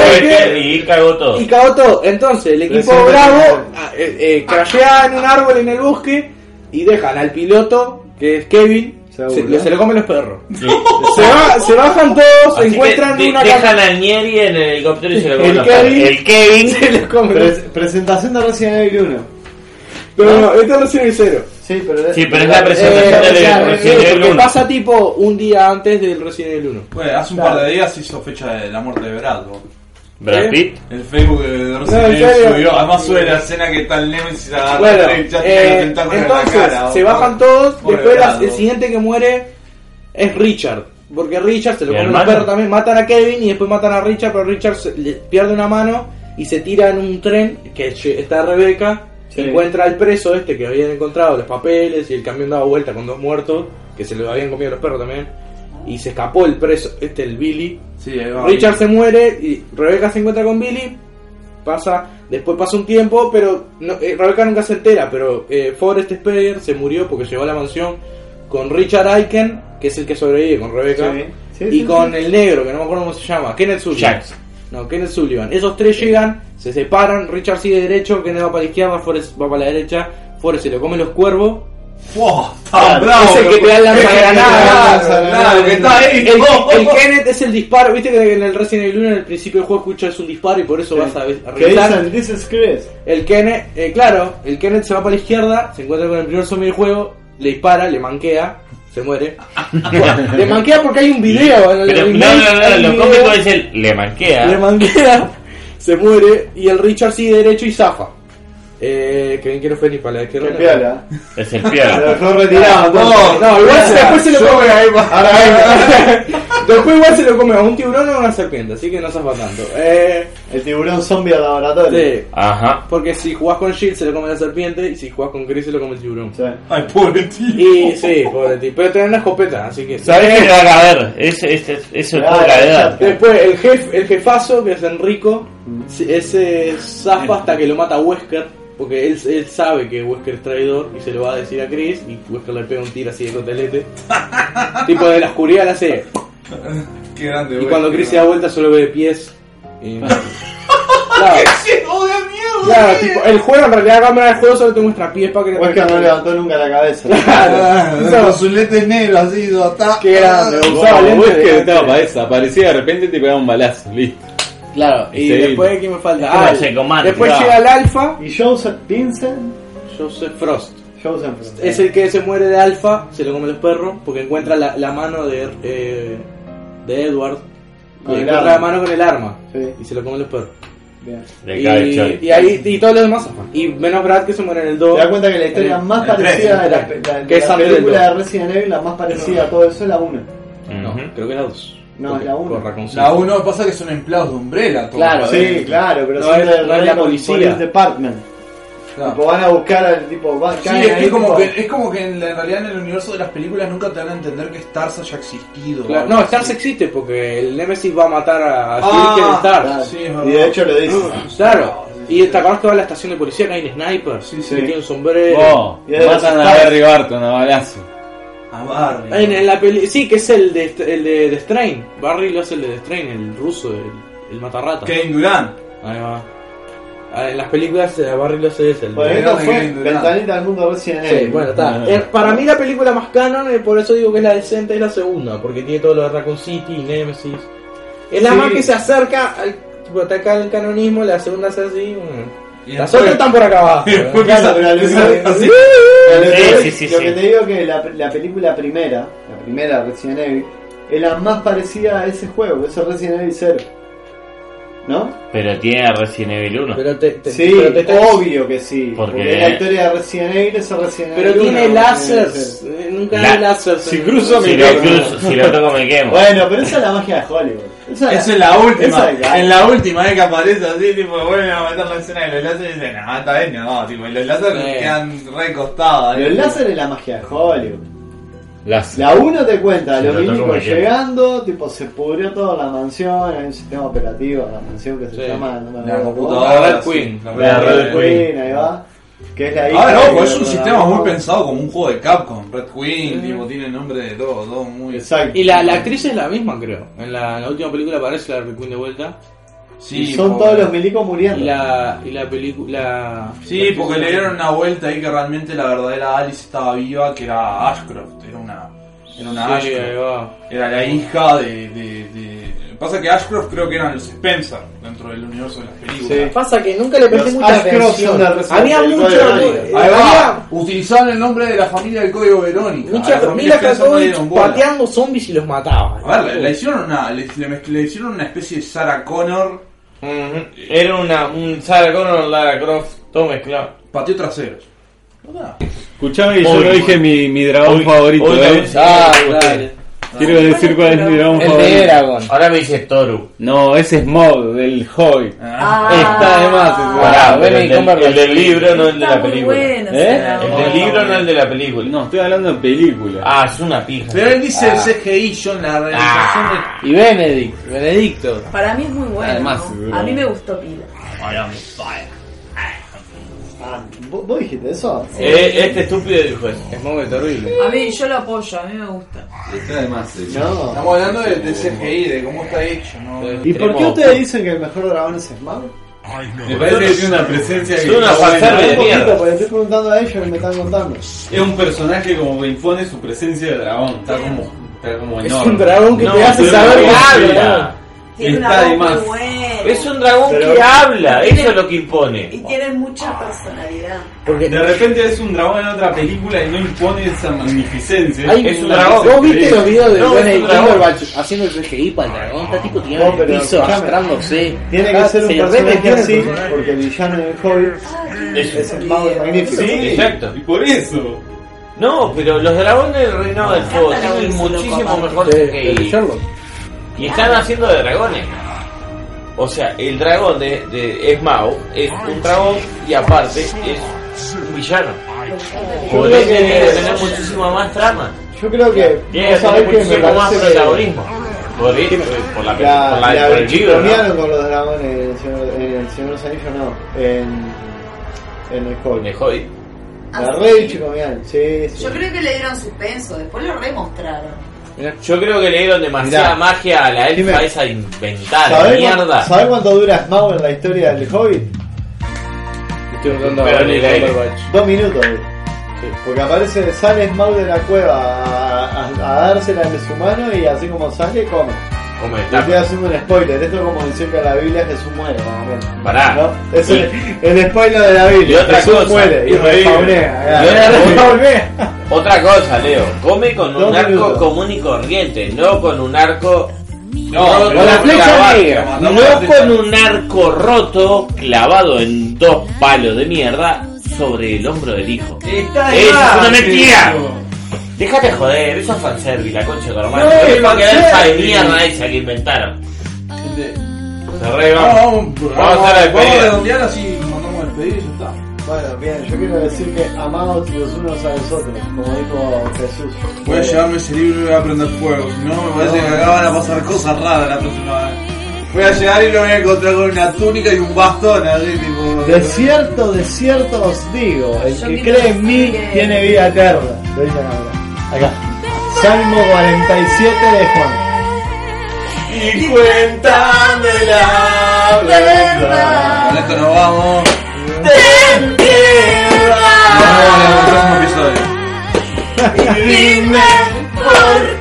Y cagó todo. Y cagó todo. Entonces, el equipo Resident Bravo crashea en un árbol en el bosque y dejan al piloto, que es Kevin, Seguro. se lo comen los perros. Sí. Se bajan todos, Así encuentran que una dejan al Nieri en el helicóptero y se lo comen El los perros. Kevin. El Kevin. se lo comen. presentación de Resident Evil 1. Pero no, este es Resident Evil 0. Sí, pero, Sí, pero es la presentación del Resident Evil porque 1. pasa tipo un día antes del Resident Evil 1. Bueno, hace un par de días hizo fecha de la muerte de Brad. ¿no? Brad Pitt. El Facebook de No, Resident en Evil serio. subió. Además sube la escena que está el Nemesis agarrado. Bueno, ya tiene los tentáculos en la entonces cara. se bajan todos. Pobre Después Brad, el ¿no? siguiente que muere es Richard. Porque Richard se lo ¿Mi comen los hermano? perros también. Matan a Kevin y después matan a Richard. Pero Richard le pierde una mano y se tira en un tren que está Rebeca. Sí. Encuentra al preso este que habían encontrado, los papeles y el camión daba vuelta con 2 muertos. Que se lo habían comido los perros también. Y se escapó el preso, el Billy. Sí, ahí va. Richard se muere y Rebeca se encuentra con Billy. Después pasa un tiempo, pero Rebeca nunca se entera. Pero Forrest Speyer se murió porque llegó a la mansión con Richard Aiken, que es el que sobrevive con Rebeca, Sí, y sí, con sí. el negro, que no me acuerdo cómo se llama, Kenneth Sullivan. Jax. No, Kenneth Sullivan. Esos tres llegan, se separan. Richard sigue derecho, Kenneth va para la izquierda, Forrest va para la derecha. Forrest se lo come los cuervos. ¡Wow! ¡Está bravo! Es el que te da la granada. Claro, que está ahí. El Kenneth es el disparo. Viste que en el Resident Evil 1 en el principio del juego escuchas un disparo y por eso vas a ¿Qué revisar. dicen? This is Chris. El Kenneth, claro, el Kenneth se va para la izquierda, se encuentra con el primer zombie del juego, le dispara, le manquea, se muere. Le manquea porque hay un video en el Pero remake, no, hay un lo video, cómico es el le manquea. le manquea, se muere y el Richard sigue derecho y zafa. Que bien quiero feliz para la Qué izquierda. piola. Es el Se lo piola. dejó retirado. No, igual después se lo come. Ahora Después igual se lo come a un tiburón o a una serpiente, así que no zafa tanto. el tiburón zombie al laboratorio. Sí. Ajá. Porque si jugás con Shield se lo come la serpiente y si jugás con Chris se lo come el tiburón. Sí. Ay, pobre tío. Y sí, pobre tío. Pero tener una escopeta, así que. ¿Sabes qué le va a caer? Eso es Claro, poca edad. Después el jefazo, que es Enrico, ese zafa hasta que lo mata Wesker. Porque él sabe que Wesker es traidor y se lo va a decir a Chris. Y Wesker le pega un tiro así de cotelete. Tipo de la oscuridad la hace. Qué grande, Y güey. cuando Chris se da vuelta solo ve pies. Y... claro, ¡Oh, de miedo! claro, tipo, el juego, en realidad la cámara del juego solo te muestra pies para que O es que no levantó nunca la cabeza. Claro, Con sus lentes negros así, está. qué grande, No, usaba vos lentes es que de- estaba para eso, aparecía de repente y te pegaba un balazo, listo. Claro, y Sí. después, ¿quién me falta? Como Ah, se comanda, después claro. llega el Alpha, Y Joseph Vincent. Joseph Frost. Joseph Frost. Es el que se muere de Alpha, se lo comen los perros, porque encuentra la mano de Edward. Con Y el encuentra la arma. mano con el arma. Sí. Y se lo comen los perros. Bien. Le cae el Choi. Y ahí y todos los demás zafan. Y menos Brad que se muere en el 2. Te das cuenta que la historia más el parecida de la, Que es la antes del película dos. de Resident Evil, la más parecida a todo eso es la 1. No, creo que la 2. No, es la 1. La 1 pasa que son empleados de Umbrella. todos. Claro, Sí, claro, pero No, son es- del no es la Random policía. Police Department. Claro. Tipo, van a buscar al tipo. Sí, es como que en realidad en el universo de las películas nunca te van a entender que Stars haya existido. Claro, no, Stars existe porque el Nemesis va a matar a Ah, Shuriken Stars. Claro. Sí, es Y verdad. de hecho lo dice. Claro. Y te acordás que va a la estación de policía que hay un sniper. Sí. Que tiene un sombrero. Oh, Y de matan a Stars. Barry Barton a balazo. A Barry. En la peli, sí, que es el de Strain. Barry lo hace el de Strain, el ruso, el matarrata. Kevin Durant. Ahí va. Ah, en las películas Barry lo hace ese. El Por de- esto fue Kevin Durant. Ventanita al mundo Resident Sí, Evil. bueno, está. No. Para mí la película más canon, por eso digo que es la decente, es la segunda, porque tiene todo lo de Raccoon City y Nemesis. Es la Sí. más que se acerca al tipo, ataca el canonismo, la segunda es así. Y Las después- otras están por acá abajo. después Claro, pero a lo que- así. Lo que te digo es que la película primera, la primera Resident Evil, es la más parecida a ese juego, que es el Resident Evil 0. ¿No? Pero tiene a Resident Evil 1. Pero Sí, pero te- obvio que sí. Porque- Porque la historia de Resident Evil es el Resident Evil pero 1, tiene no láseres. Resident Evil 0. Nunca La- hay láseres. Si cruzo Si me lo, quemo. cruzo- si lo toco me quemo. Bueno, pero esa es la magia de Hollywood. Esa es la última. esa es la- En la última vez que aparece así, tipo, vuelven a meter la escena de los láseres y dicen, no, esta vez no, tipo, y los láseres Sí. quedan recostados. Pero el láser es la magia de Hollywood. Las- La 1 te cuenta, Si los lo toco milicos me quemo. llegando, tipo se pudrió toda la mansión, hay un sistema operativo en la mansión que se Sí. llama, no me La acuerdo computadora. La Red sí. Queen. cómo, la Red Queen, ahí va. Que es la hija Ah, no, de- pues es un sistema muy pensado como un juego de Capcom. Red Queen, tipo, tiene el nombre de todo muy. Exacto. Y la actriz es la misma, creo. En la última película aparece la Red Queen de vuelta. Y son todos los milicos muriendo. Y la película. Sí, porque le dieron una vuelta ahí que realmente la verdadera Alice estaba viva, que era Ashcroft, era una Sí, Ashcroft. ahí va. Era la hija de... Pasa que Ashcroft creo que eran los Spencer dentro del universo de las películas. Sí. Pasa que nunca le presté Los mucha Ashcroft atención. son de Resident Había Evil, mucho. Código Ahí había va, utilizaban el nombre de la familia del Código Verónica. A mucha la familia Spencer no le Krakovich dieron bola. pateando zombies y los mataba. A ver, le hicieron le hicieron una especie de Sarah Connor, Era un Sarah Connor, Lara Croft, todo mezclado. pateó traseros. Escuchame que yo Uy, no dije mi dragón favorito, uy, ¿eh? Dale. Quiero decir cuál es mi dragón El de favorito. Eragon. Ahora me dice Toru. No, ese es Smog, del Hobbit. Está de más. Pará, Pero Benedict el del libro, no el de Está la muy película. bueno ese ¿Eh? dragón. El del libro, no el de la película. No, estoy hablando de película. Ah, es una pija. Pero él dice el CGI, yo en la realización de... Y Benedicto. Para mí es muy bueno. Además, ¿no? A mí me gustó pila. Ah, ¿vos dijiste eso? Este estúpido dijo eso. Es muy terrible. A mí yo lo apoyo, a mí me gusta. Está de más. No. Estamos hablando del CGI, de cómo está hecho, ¿no? ¿Y por qué ustedes dicen que el mejor dragón es Smog? Me parece que tiene una presencia Es que una está buena. fanservice de Un poquito, mierda. porque estoy preguntando a ellos y me están contando. Es un personaje como que impone su presencia de dragón. Está como Es enorme. un dragón que No, te hace pero saber no que habla. Tiene Está una de voz muy más. buena. Es un dragón Pero- que habla, eso es lo que impone. Y tiene mucha personalidad. Porque De repente es un dragón en otra película y no impone esa magnificencia. hay es un una- dragón. ¿Vos viste los videos de No, es un Benedict dragón. Cumberbatch haciendo el CGI para el dragón? Está tipo tirando No, en pero el piso, escuchame. arrastrándose. Tiene que ser un Se personaje remetió en el así, personaje. porque el villano en el Hobbit es Smog el magnífico. Sí, exacto. Y por eso. No, pero los dragones del Reinado del Fuego Me encanta tienen lo que muchísimo hizo, mejor De CGI. Sherlock. Y están haciendo de dragones. O sea, el dragón de Smaug es un dragón y aparte es un villano. Por creo eso que- tiene que tener muchísima más trama. Yo creo que, Tiene vos que sabés tener que me muchísimo más parece que protagonismo. Por el libro, ¿no? bromearon con los dragones en el Señor de los Anillos, no, en el Hobbit. De Hobbit. La re chicomial, sí, sí. Yo creo que le dieron suspenso, después lo remostraron. Yo creo que le dieron demasiada magia a la elfa esa de inventar mierda. ¿Sabés cuánto dura Smaug en la historia del Hobbit? Estoy contando Pero ni la 2 minutos. Porque sale Smaug de la cueva a dársela a su mano y así como sale, come. Le estoy haciendo un spoiler, esto es como decir que en la Biblia Jesús muere, más o menos. Pará. ¿No? Es el spoiler de la Biblia. Y otra Jesús cosa, muere y respawnea. Otra cosa, Leo. Come con un 2 arco minutos. común y corriente, no con un arco. con la flecha negra. No con un arco roto clavado en 2 palos de mierda sobre el hombro del hijo. Está ¡Eso es una mal, mentira! eso. Déjate joder, eso es fanservice, la concha de tu hermano. No, Es para que la elfa de fanservice. mierda esa que inventaron. Gente, Cerré, vamos vamos a hacer la a despedida. redondear así, mandamos a despedir y ya está. Bueno, bien, yo quiero decir que amados los unos a los otros, como dijo Jesús. Voy a llevarme ese libro y voy a prender fuego, si no me parece que acá van a pasar cosas raras la próxima vez. Voy a llegar y lo voy a encontrar con una túnica y un bastón así tipo. De cierto os digo, el Yo que quiero cree en mí decir que- tiene vida eterna. Lo dicen ahora. Acá. Salmo 47 de Juan. Y cuéntame la verdad. Con esto nos vamos. Ten piedad. Nos vemos en el próximo episodio. Y dime por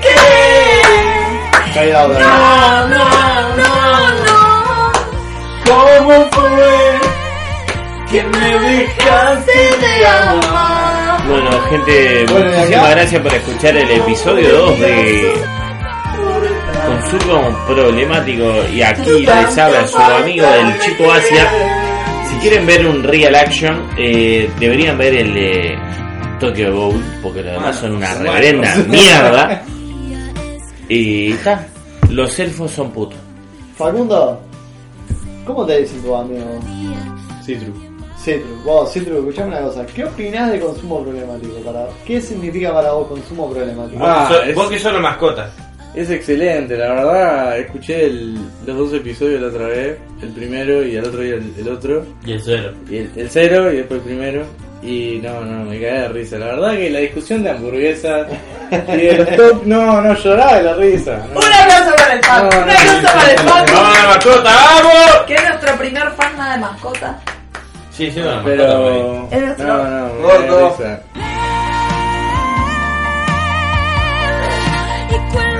qué. Callado, No, no, no, no. ¿Cómo fue que me dejaste de amar? Bueno, gente, Bueno, ¿y muchísimas acá? gracias por escuchar el episodio 2 de Consumo Problemático. Y aquí les habla su amigo el Chico Asia. Si quieren ver un real action, deberían ver el de Tokyo Ghoul, porque los demás son una reverenda mierda. Y está, los elfos son putos. Facundo, ¿cómo te dicen tu amigo? Citru. Citru, vos, Citru, escuchame una cosa. ¿Qué opinás de consumo problemático para vos? ¿Qué significa para vos consumo problemático? Vos que sos la mascota. Es excelente, la verdad. Escuché los 2 episodios la otra vez, el primero y al otro día el otro. Y el cero. Y el 0 y después el primero. Y no, me cagué de risa. La verdad que la discusión de hamburguesas y de los top, no, lloraba de la risa. No. Un aplauso para el Paco. No, Un aplauso para el Paco. ¡Vamos a la mascota, vamos! Que es nuestro primer fan de mascota. Sí, sí, una mascota. Pero Es nuestro- no, me cagué de Gordo. risa. Y